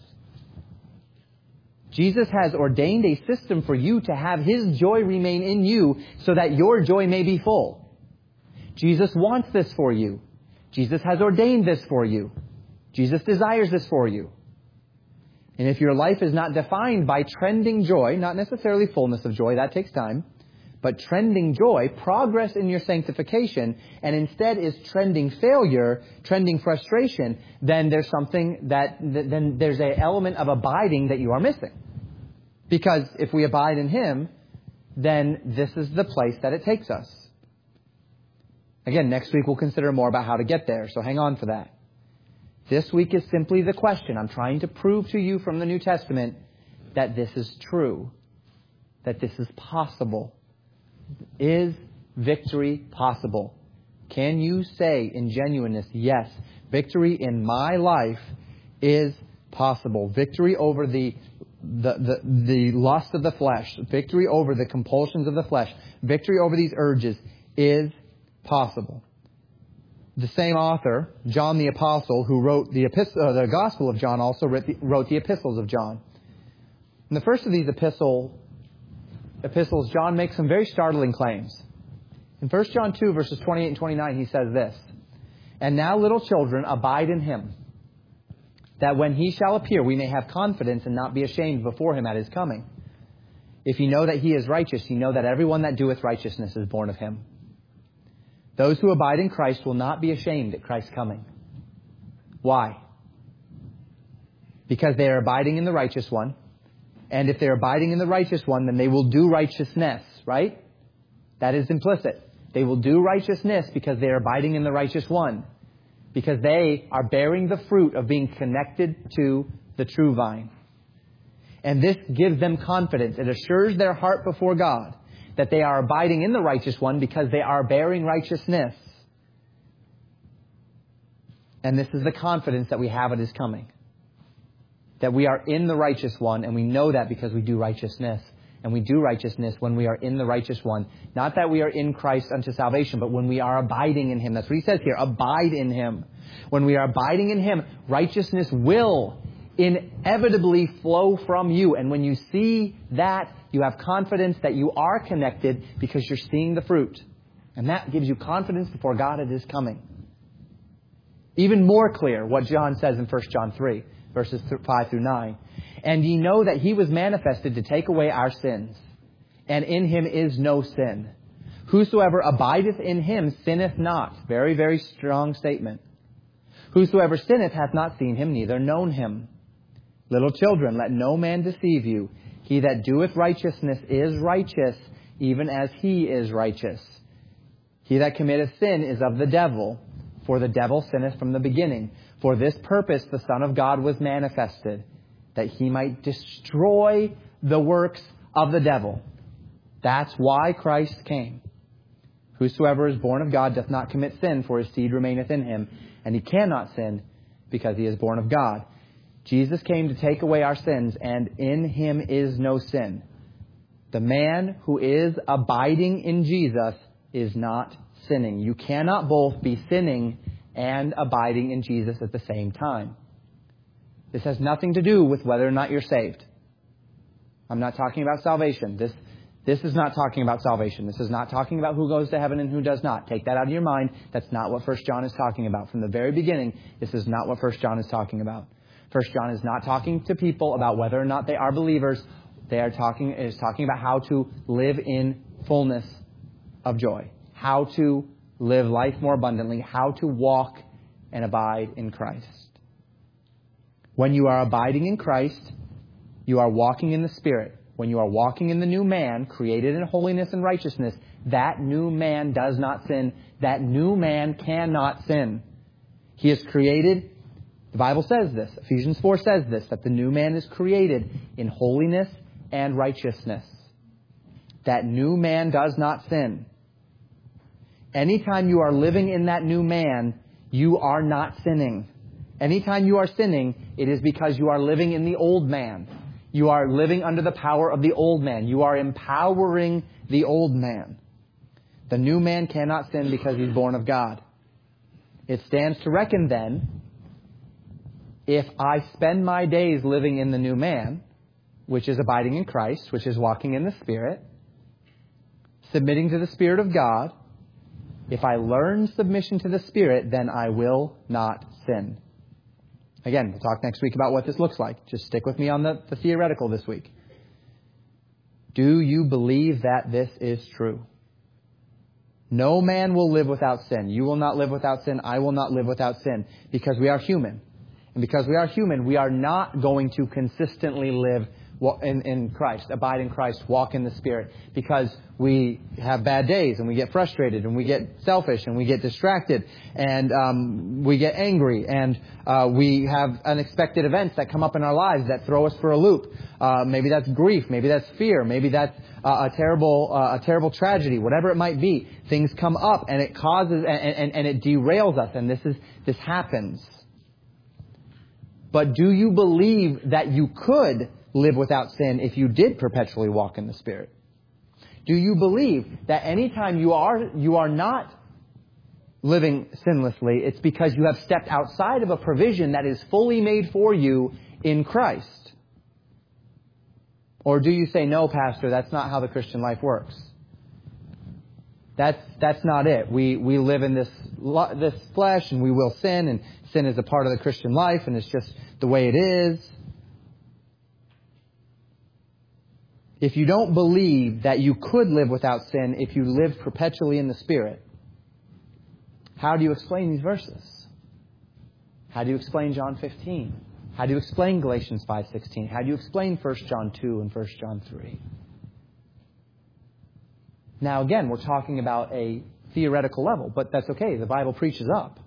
Jesus has ordained a system for you to have his joy remain in you so that your joy may be full. Jesus wants this for you. Jesus has ordained this for you. Jesus desires this for you. And if your life is not defined by trending joy, not necessarily fullness of joy, that takes time, but trending joy, progress in your sanctification, and instead is trending failure, trending frustration, then there's something that, then there's an element of abiding that you are missing. Because if we abide in him, then this is the place that it takes us. Again, next week we'll consider more about how to get there, so hang on for that. This week is simply the question. I'm trying to prove to you from the New Testament that this is true, that this is possible. Is victory possible? Can you say in genuineness, yes, victory in my life is possible? Victory over the The, the, the lust of the flesh, victory over the compulsions of the flesh, victory over these urges is possible. The same author, John the Apostle, who wrote the, epistle, uh, the Gospel of John, also wrote the, wrote the Epistles of John. In the first of these epistle, epistles, John makes some very startling claims. In First John two, verses twenty-eight and twenty-nine, he says this, "And now, little children, abide in him, that when he shall appear, we may have confidence and not be ashamed before him at his coming. If ye know that he is righteous, ye know that everyone that doeth righteousness is born of him. Those who abide in Christ will not be ashamed at Christ's coming." Why? Because they are abiding in the righteous one. And if they're abiding in the righteous one, then they will do righteousness, right? That is implicit. They will do righteousness because they are abiding in the righteous one. Because they are bearing the fruit of being connected to the true vine. And this gives them confidence. It assures their heart before God that they are abiding in the righteous one because they are bearing righteousness. And this is the confidence that we have at his coming. That we are in the righteous one, and we know that because we do righteousness. And we do righteousness when we are in the righteous one. Not that we are in Christ unto salvation, but when we are abiding in him. That's what he says here. Abide in him. When we are abiding in him, righteousness will inevitably flow from you. And when you see that, you have confidence that you are connected because you're seeing the fruit. And that gives you confidence before God at his coming. Even more clear what John says in First John three, verses five through nine. "And ye know that he was manifested to take away our sins, and in him is no sin. Whosoever abideth in him sinneth not." Very, very strong statement. "Whosoever sinneth hath not seen him, neither known him. Little children, let no man deceive you. He that doeth righteousness is righteous, even as he is righteous. He that committeth sin is of the devil, for the devil sinneth from the beginning. For this purpose the Son of God was manifested, that he might destroy the works of the devil." That's why Christ came. "Whosoever is born of God doth not commit sin, for his seed remaineth in him, and he cannot sin, because he is born of God." Jesus came to take away our sins, and in him is no sin. The man who is abiding in Jesus is not sinning. You cannot both be sinning and abiding in Jesus at the same time. This has nothing to do with whether or not you're saved. I'm not talking about salvation. This, this is not talking about salvation. This is not talking about who goes to heaven and who does not. Take that out of your mind. That's not what First John is talking about. From the very beginning, this is not what First John is talking about. First John is not talking to people about whether or not they are believers. They are talking, it is talking about how to live in fullness of joy. how to live life more abundantly, how to walk and abide in Christ. When you are abiding in Christ, you are walking in the Spirit. When you are walking in the new man, created in holiness and righteousness, that new man does not sin. That new man cannot sin. He is created, the Bible says this, Ephesians four says this, that the new man is created in holiness and righteousness. That new man does not sin. Anytime you are living in that new man, you are not sinning. Anytime you are sinning, it is because you are living in the old man. You are living under the power of the old man. You are empowering the old man. The new man cannot sin because he's born of God. It stands to reckon then, if I spend my days living in the new man, which is abiding in Christ, which is walking in the Spirit, submitting to the Spirit of God, if I learn submission to the Spirit, then I will not sin. Again, we'll talk next week about what this looks like. Just stick with me on the, the theoretical this week. Do you believe that this is true? No man will live without sin. You will not live without sin. I will not live without sin. Because we are human. And because we are human, we are not going to consistently live in, in Christ, abide in Christ, walk in the Spirit. Because we have bad days and we get frustrated and we get selfish and we get distracted and um, we get angry and uh, we have unexpected events that come up in our lives that throw us for a loop. Uh, maybe that's grief. Maybe that's fear. Maybe that's uh, a terrible uh, a terrible tragedy. Whatever it might be, things come up and it causes and, and, and it derails us. And this is this happens. But do you believe that you could live without sin if you did perpetually walk in the Spirit? Do you believe that anytime you are you are not living sinlessly, it's because you have stepped outside of a provision that is fully made for you in Christ? Or do you say, no, Pastor, that's not how the Christian life works? That's that's not it. We we live in this this flesh and we will sin, and sin is a part of the Christian life and it's just the way it is. If you don't believe that you could live without sin if you lived perpetually in the Spirit, how do you explain these verses? How do you explain John fifteen? How do you explain Galatians five sixteen? How do you explain First John two and First John three? Now, again, we're talking about a theoretical level, but that's okay. The Bible preaches up.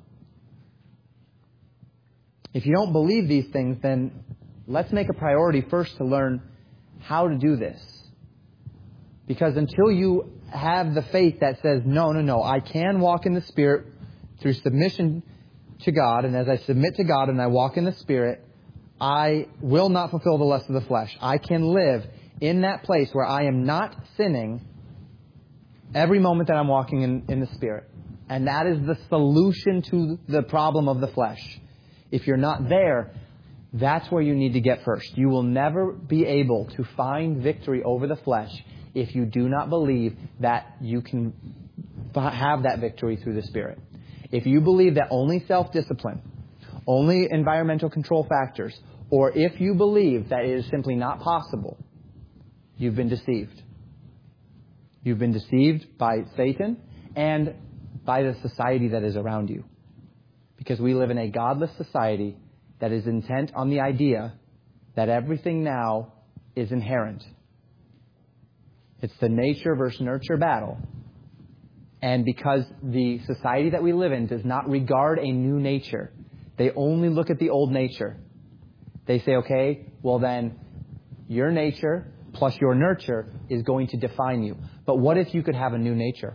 If you don't believe these things, then let's make a priority first to learn how to do this. Because until you have the faith that says, no, no, no, I can walk in the Spirit through submission to God, and as I submit to God and I walk in the Spirit, I will not fulfill the lust of the flesh. I can live in that place where I am not sinning every moment that I'm walking in, in the Spirit. And that is the solution to the problem of the flesh. If you're not there, that's where you need to get first. You will never be able to find victory over the flesh if you do not believe that you can have that victory through the Spirit. If you believe that only self-discipline, only environmental control factors, or if you believe that it is simply not possible, you've been deceived. You've been deceived by Satan and by the society that is around you. Because we live in a godless society that is intent on the idea that everything now is inherent. It's the nature versus nurture battle. And because the society that we live in does not regard a new nature, they only look at the old nature. They say, okay, well then, your nature plus your nurture is going to define you. But what if you could have a new nature?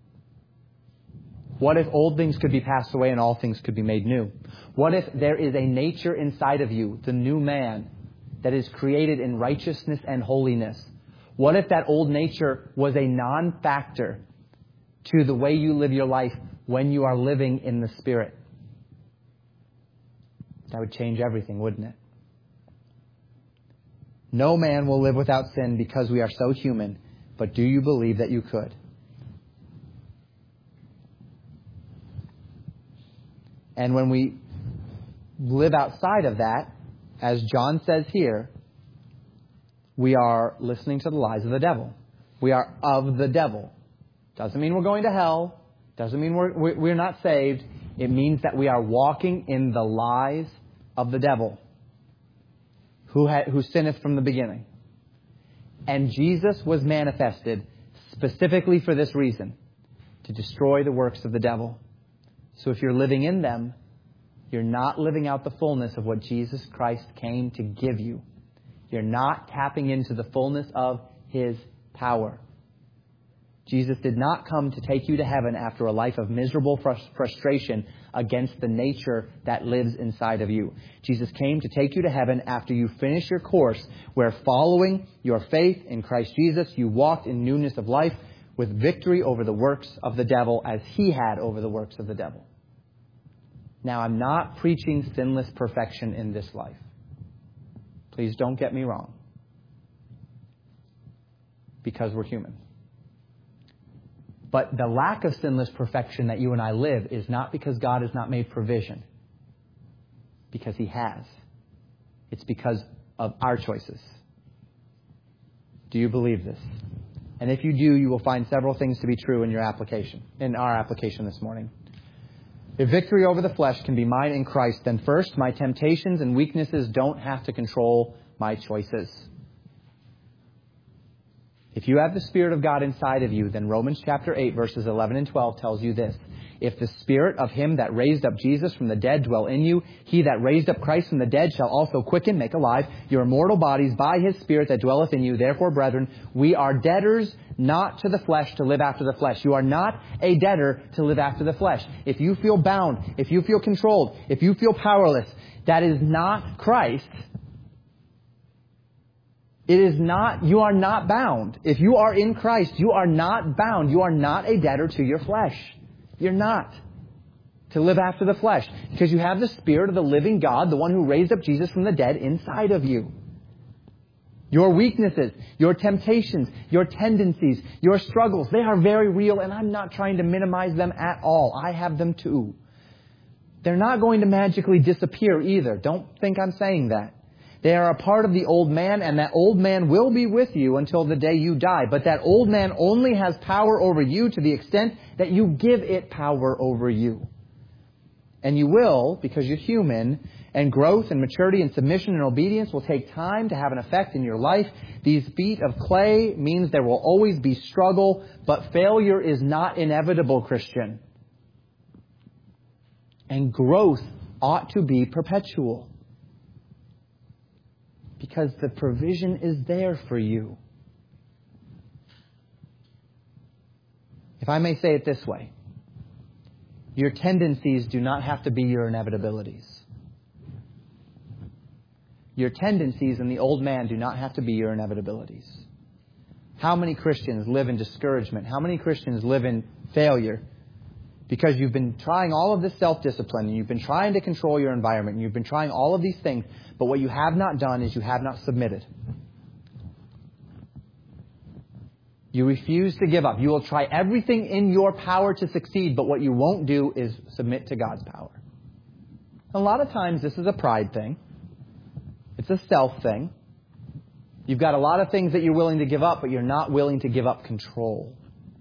What if old things could be passed away and all things could be made new? What if there is a nature inside of you, the new man, that is created in righteousness and holiness? What if that old nature was a non-factor to the way you live your life when you are living in the Spirit? That would change everything, wouldn't it? No man will live without sin because we are so human. But do you believe that you could? And when we live outside of that, as John says here, we are listening to the lies of the devil. We are of the devil. Doesn't mean we're going to hell. Doesn't mean we're, we're not saved. It means that we are walking in the lies of the devil, who, ha- who sinneth from the beginning. And Jesus was manifested specifically for this reason, to destroy the works of the devil. So if you're living in them, you're not living out the fullness of what Jesus Christ came to give you. You're not tapping into the fullness of His power. Jesus did not come to take you to heaven after a life of miserable frustration against the nature that lives inside of you. Jesus came to take you to heaven after you finish your course, where following your faith in Christ Jesus, you walked in newness of life with victory over the works of the devil as He had over the works of the devil. Now, I'm not preaching sinless perfection in this life. Please don't get me wrong. Because we're human. But the lack of sinless perfection that you and I live is not because God has not made provision. Because He has. It's because of our choices. Do you believe this? And if you do, you will find several things to be true in your application, in our application this morning. If victory over the flesh can be mine in Christ, then first, my temptations and weaknesses don't have to control my choices. If you have the Spirit of God inside of you, then Romans chapter eight, verses eleven and twelve tells you this. If the Spirit of Him that raised up Jesus from the dead dwell in you, He that raised up Christ from the dead shall also quicken, make alive, your mortal bodies by His Spirit that dwelleth in you. Therefore, brethren, we are debtors not to the flesh to live after the flesh. You are not a debtor to live after the flesh. If you feel bound, if you feel controlled, if you feel powerless, that is not Christ. It is not, you are not bound. If you are in Christ, you are not bound. You are not a debtor to your flesh. You're not to live after the flesh. Because you have the Spirit of the living God, the one who raised up Jesus from the dead, inside of you. Your weaknesses, your temptations, your tendencies, your struggles, they are very real, and I'm not trying to minimize them at all. I have them too. They're not going to magically disappear either. Don't think I'm saying that. They are a part of the old man, and that old man will be with you until the day you die. But that old man only has power over you to the extent that you give it power over you. And you will, because you're human, and growth and maturity and submission and obedience will take time to have an effect in your life. These feet of clay means there will always be struggle, but failure is not inevitable, Christian. And growth ought to be perpetual. Because the provision is there for you. If I may say it this way, your tendencies do not have to be your inevitabilities. Your tendencies in the old man do not have to be your inevitabilities. How many Christians live in discouragement? How many Christians live in failure? Because you've been trying all of this self-discipline, and you've been trying to control your environment, and you've been trying all of these things, but what you have not done is you have not submitted. You refuse to give up. You will try everything in your power to succeed, but what you won't do is submit to God's power. A lot of times this is a pride thing. It's a self thing. You've got a lot of things that you're willing to give up, but you're not willing to give up control.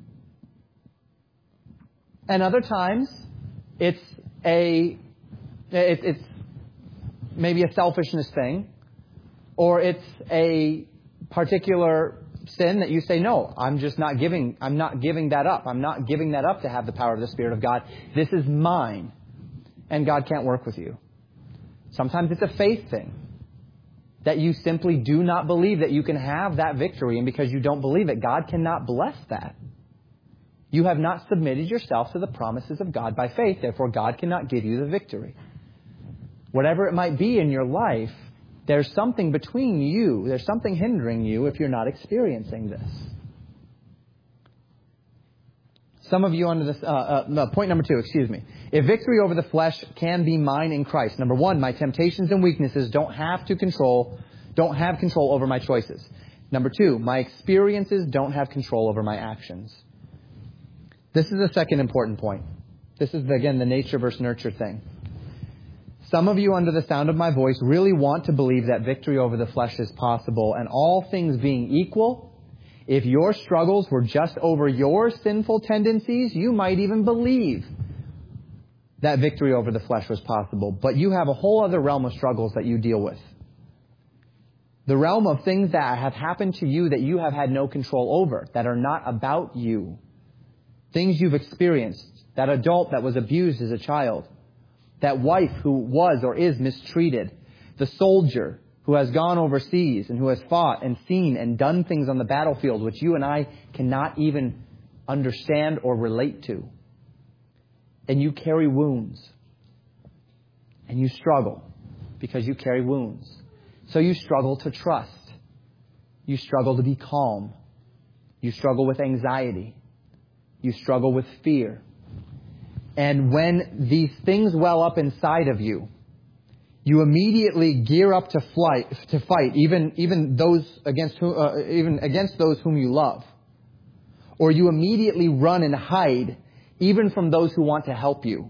And other times, it's a, it, it's maybe a selfishness thing, or it's a particular sin that you say, no, I'm just not giving, I'm not giving that up. I'm not giving that up to have the power of the Spirit of God. This is mine, and God can't work with you. Sometimes it's a faith thing, that you simply do not believe that you can have that victory, and because you don't believe it, God cannot bless that. You have not submitted yourself to the promises of God by faith. Therefore, God cannot give you the victory. Whatever it might be in your life, there's something between you. There's something hindering you if you're not experiencing this. Some of you under this, uh, uh, no, point number two, excuse me. If victory over the flesh can be mine in Christ. Number one, my temptations and weaknesses don't have to control, don't have control over my choices. Number two, my experiences don't have control over my actions. This is the second important point. This is, again, the nature versus nurture thing. Some of you under the sound of my voice really want to believe that victory over the flesh is possible, and all things being equal, If your struggles were just over your sinful tendencies, you might even believe that victory over the flesh was possible. But you have a whole other realm of struggles that you deal with. The realm of things that have happened to you that you have had no control over, that are not about you. Things you've experienced. That adult that was abused as a child. That wife who was or is mistreated. The soldier who has gone overseas and who has fought and seen and done things on the battlefield which you and I cannot even understand or relate to. And you carry wounds. And you struggle because you carry wounds. So you struggle to trust. You struggle to be calm. You struggle with anxiety. You struggle with fear. And when these things well up inside of you, you immediately gear up to flight, to fight, even even those against who, uh, even against those whom you love, or you immediately run and hide, even from those who want to help you.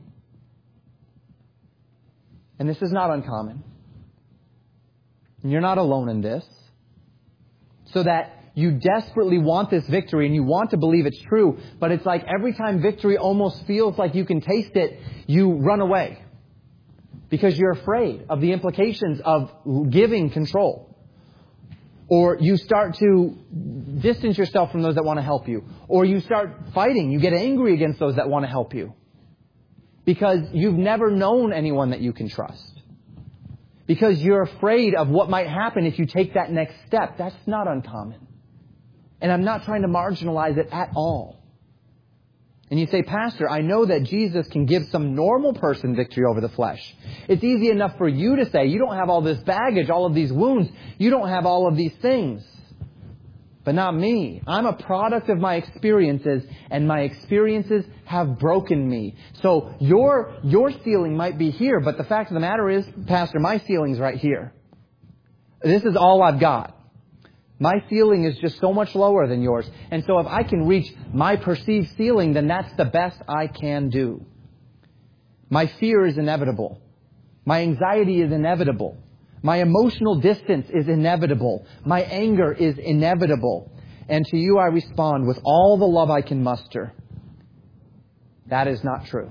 And this is not uncommon. And you're not alone in this. So that you desperately want this victory and you want to believe it's true, but it's like every time victory almost feels like you can taste it, you run away. Because you're afraid of the implications of giving control. Or you start to distance yourself from those that want to help you. Or you start fighting. You get angry against those that want to help you. Because you've never known anyone that you can trust. Because you're afraid of what might happen if you take that next step. That's not uncommon. And I'm not trying to marginalize it at all. And you say, Pastor, I know that Jesus can give some normal person victory over the flesh. It's easy enough for you to say, you don't have all this baggage, all of these wounds. You don't have all of these things. But not me. I'm a product of my experiences, and my experiences have broken me. So your, your ceiling might be here, but the fact of the matter is, Pastor, my ceiling's right here. This is all I've got. My ceiling is just so much lower than yours. And so if I can reach my perceived ceiling, then that's the best I can do. My fear is inevitable. My anxiety is inevitable. My emotional distance is inevitable. My anger is inevitable. And to you I respond with all the love I can muster. That is not true.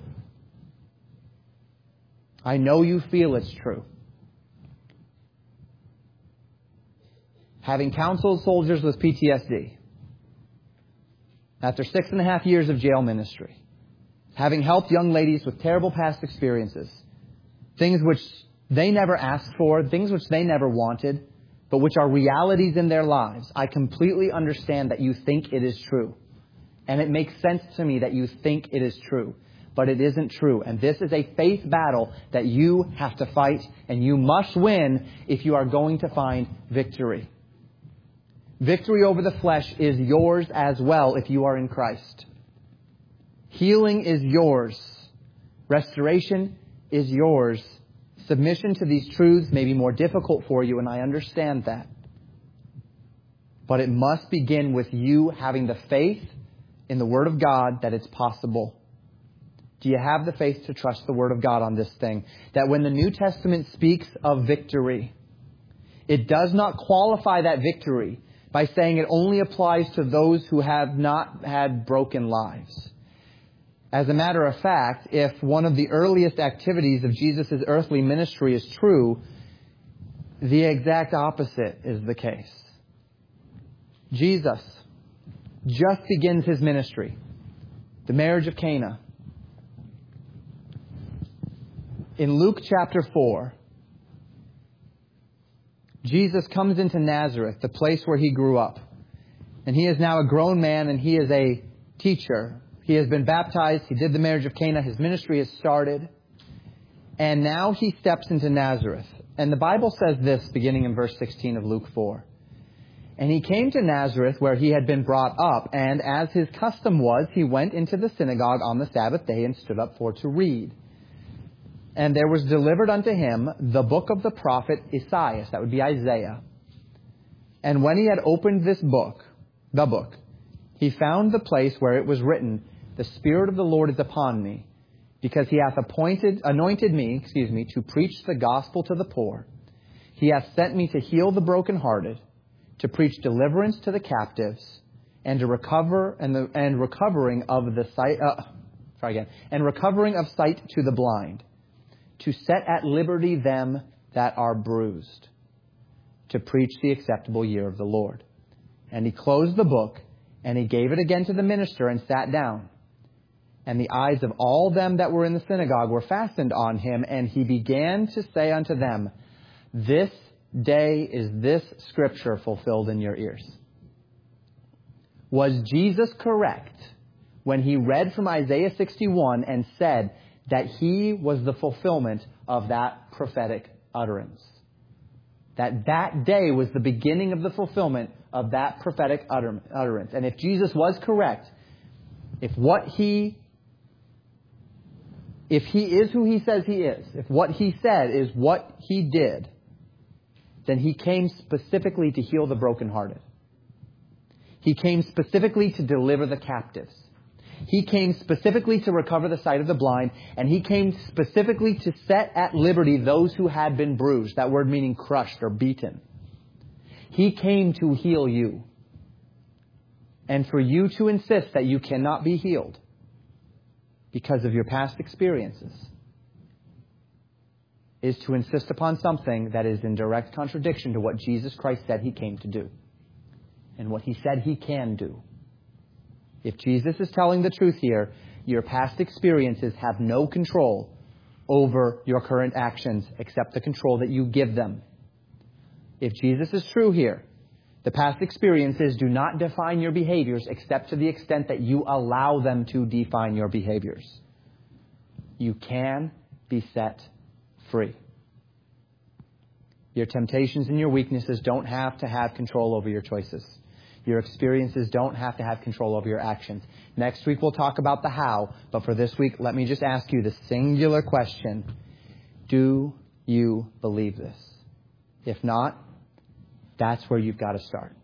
I know you feel it's true. Having counseled soldiers with P T S D, after six and a half years of jail ministry, having helped young ladies with terrible past experiences, things which they never asked for, things which they never wanted, but which are realities in their lives, I completely understand that you think it is true. And it makes sense to me that you think it is true. But it isn't true. And this is a faith battle that you have to fight, and you must win if you are going to find victory. Victory over the flesh is yours as well if you are in Christ. Healing is yours. Restoration is yours. Submission to these truths may be more difficult for you, and I understand that. But it must begin with you having the faith in the Word of God that it's possible. Do you have the faith to trust the Word of God on this thing? That when the New Testament speaks of victory, it does not qualify that victory by saying it only applies to those who have not had broken lives. As a matter of fact, if one of the earliest activities of Jesus' earthly ministry is true, the exact opposite is the case. Jesus just begins his ministry. The marriage of Cana. In Luke chapter four, Jesus comes into Nazareth, the place where he grew up. And he is now a grown man, and he is a teacher. He has been baptized. He did the marriage of Cana. His ministry has started. And now he steps into Nazareth. And the Bible says this, beginning in verse sixteen of Luke four. And he came to Nazareth, where he had been brought up. And as his custom was, he went into the synagogue on the Sabbath day and stood up for to read. And there was delivered unto him the book of the prophet Isaiah. That would be Isaiah. And when he had opened this book, the book, he found the place where it was written, The Spirit of the Lord is upon me, because he hath appointed, anointed me, excuse me, to preach the gospel to the poor. He hath sent me to heal the brokenhearted, to preach deliverance to the captives, and to recover and the and recovering of the sight. Uh, try again. And recovering of sight to the blind, to set at liberty them that are bruised, to preach the acceptable year of the Lord. And he closed the book, and he gave it again to the minister, and sat down. And the eyes of all them that were in the synagogue were fastened on him, and he began to say unto them, This day is this scripture fulfilled in your ears. Was Jesus correct when he read from Isaiah sixty-one and said that he was the fulfillment of that prophetic utterance? That that day was the beginning of the fulfillment of that prophetic utter, utterance. And if Jesus was correct, if what he, if he is who he says he is, if what he said is what he did, then he came specifically to heal the brokenhearted. He came specifically to deliver the captives. He came specifically to recover the sight of the blind, and he came specifically to set at liberty those who had been bruised. That word meaning crushed or beaten. He came to heal you. And for you to insist that you cannot be healed because of your past experiences is to insist upon something that is in direct contradiction to what Jesus Christ said he came to do and what he said he can do. If Jesus is telling the truth here, your past experiences have no control over your current actions except the control that you give them. If Jesus is true here, the past experiences do not define your behaviors except to the extent that you allow them to define your behaviors. You can be set free. Your temptations and your weaknesses don't have to have control over your choices. Your experiences don't have to have control over your actions. Next week we'll talk about the how, but for this week, let me just ask you the singular question. Do you believe this? If not, that's where you've got to start.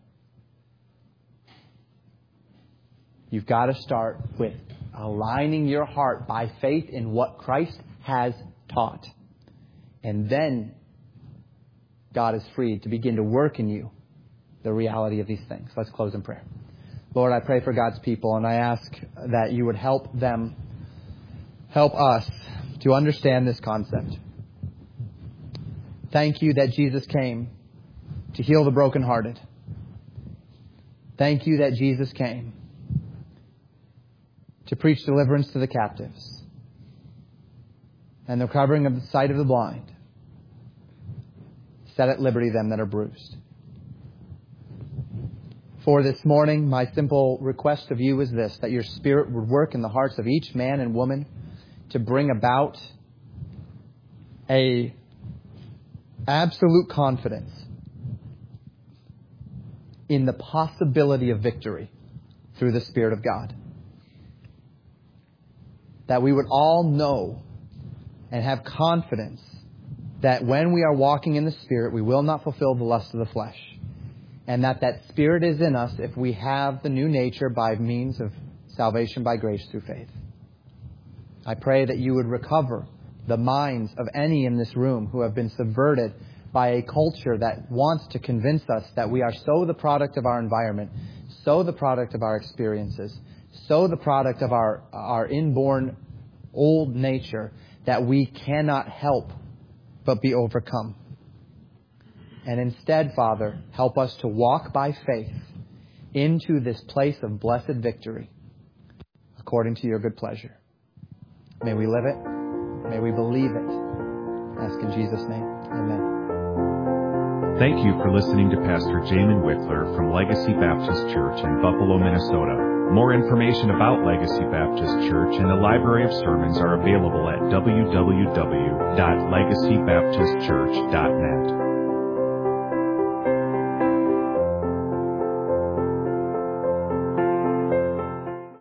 You've got to start with aligning your heart by faith in what Christ has taught. And then God is free to begin to work in you the reality of these things. Let's close in prayer. Lord, I pray for God's people, and I ask that you would help them, help us to understand this concept. Thank you that Jesus came to heal the brokenhearted. Thank you that Jesus came to preach deliverance to the captives and the recovering of the sight of the blind. Set at liberty them that are bruised. For this morning, my simple request of you is this, that your Spirit would work in the hearts of each man and woman to bring about a absolute confidence in the possibility of victory through the Spirit of God. That we would all know and have confidence that when we are walking in the Spirit, we will not fulfill the lust of the flesh. And that that Spirit is in us if we have the new nature by means of salvation by grace through faith. I pray that you would recover the minds of any in this room who have been subverted by a culture that wants to convince us that we are so the product of our environment, so the product of our experiences, so the product of our, our inborn old nature that we cannot help but be overcome. And instead, Father, help us to walk by faith into this place of blessed victory according to your good pleasure. May we live it. May we believe it. Ask in Jesus' name. Amen. Thank you for listening to Pastor Jamin Wickler from Legacy Baptist Church in Buffalo, Minnesota. More information about Legacy Baptist Church and a library of sermons are available at w w w dot legacy baptist church dot net.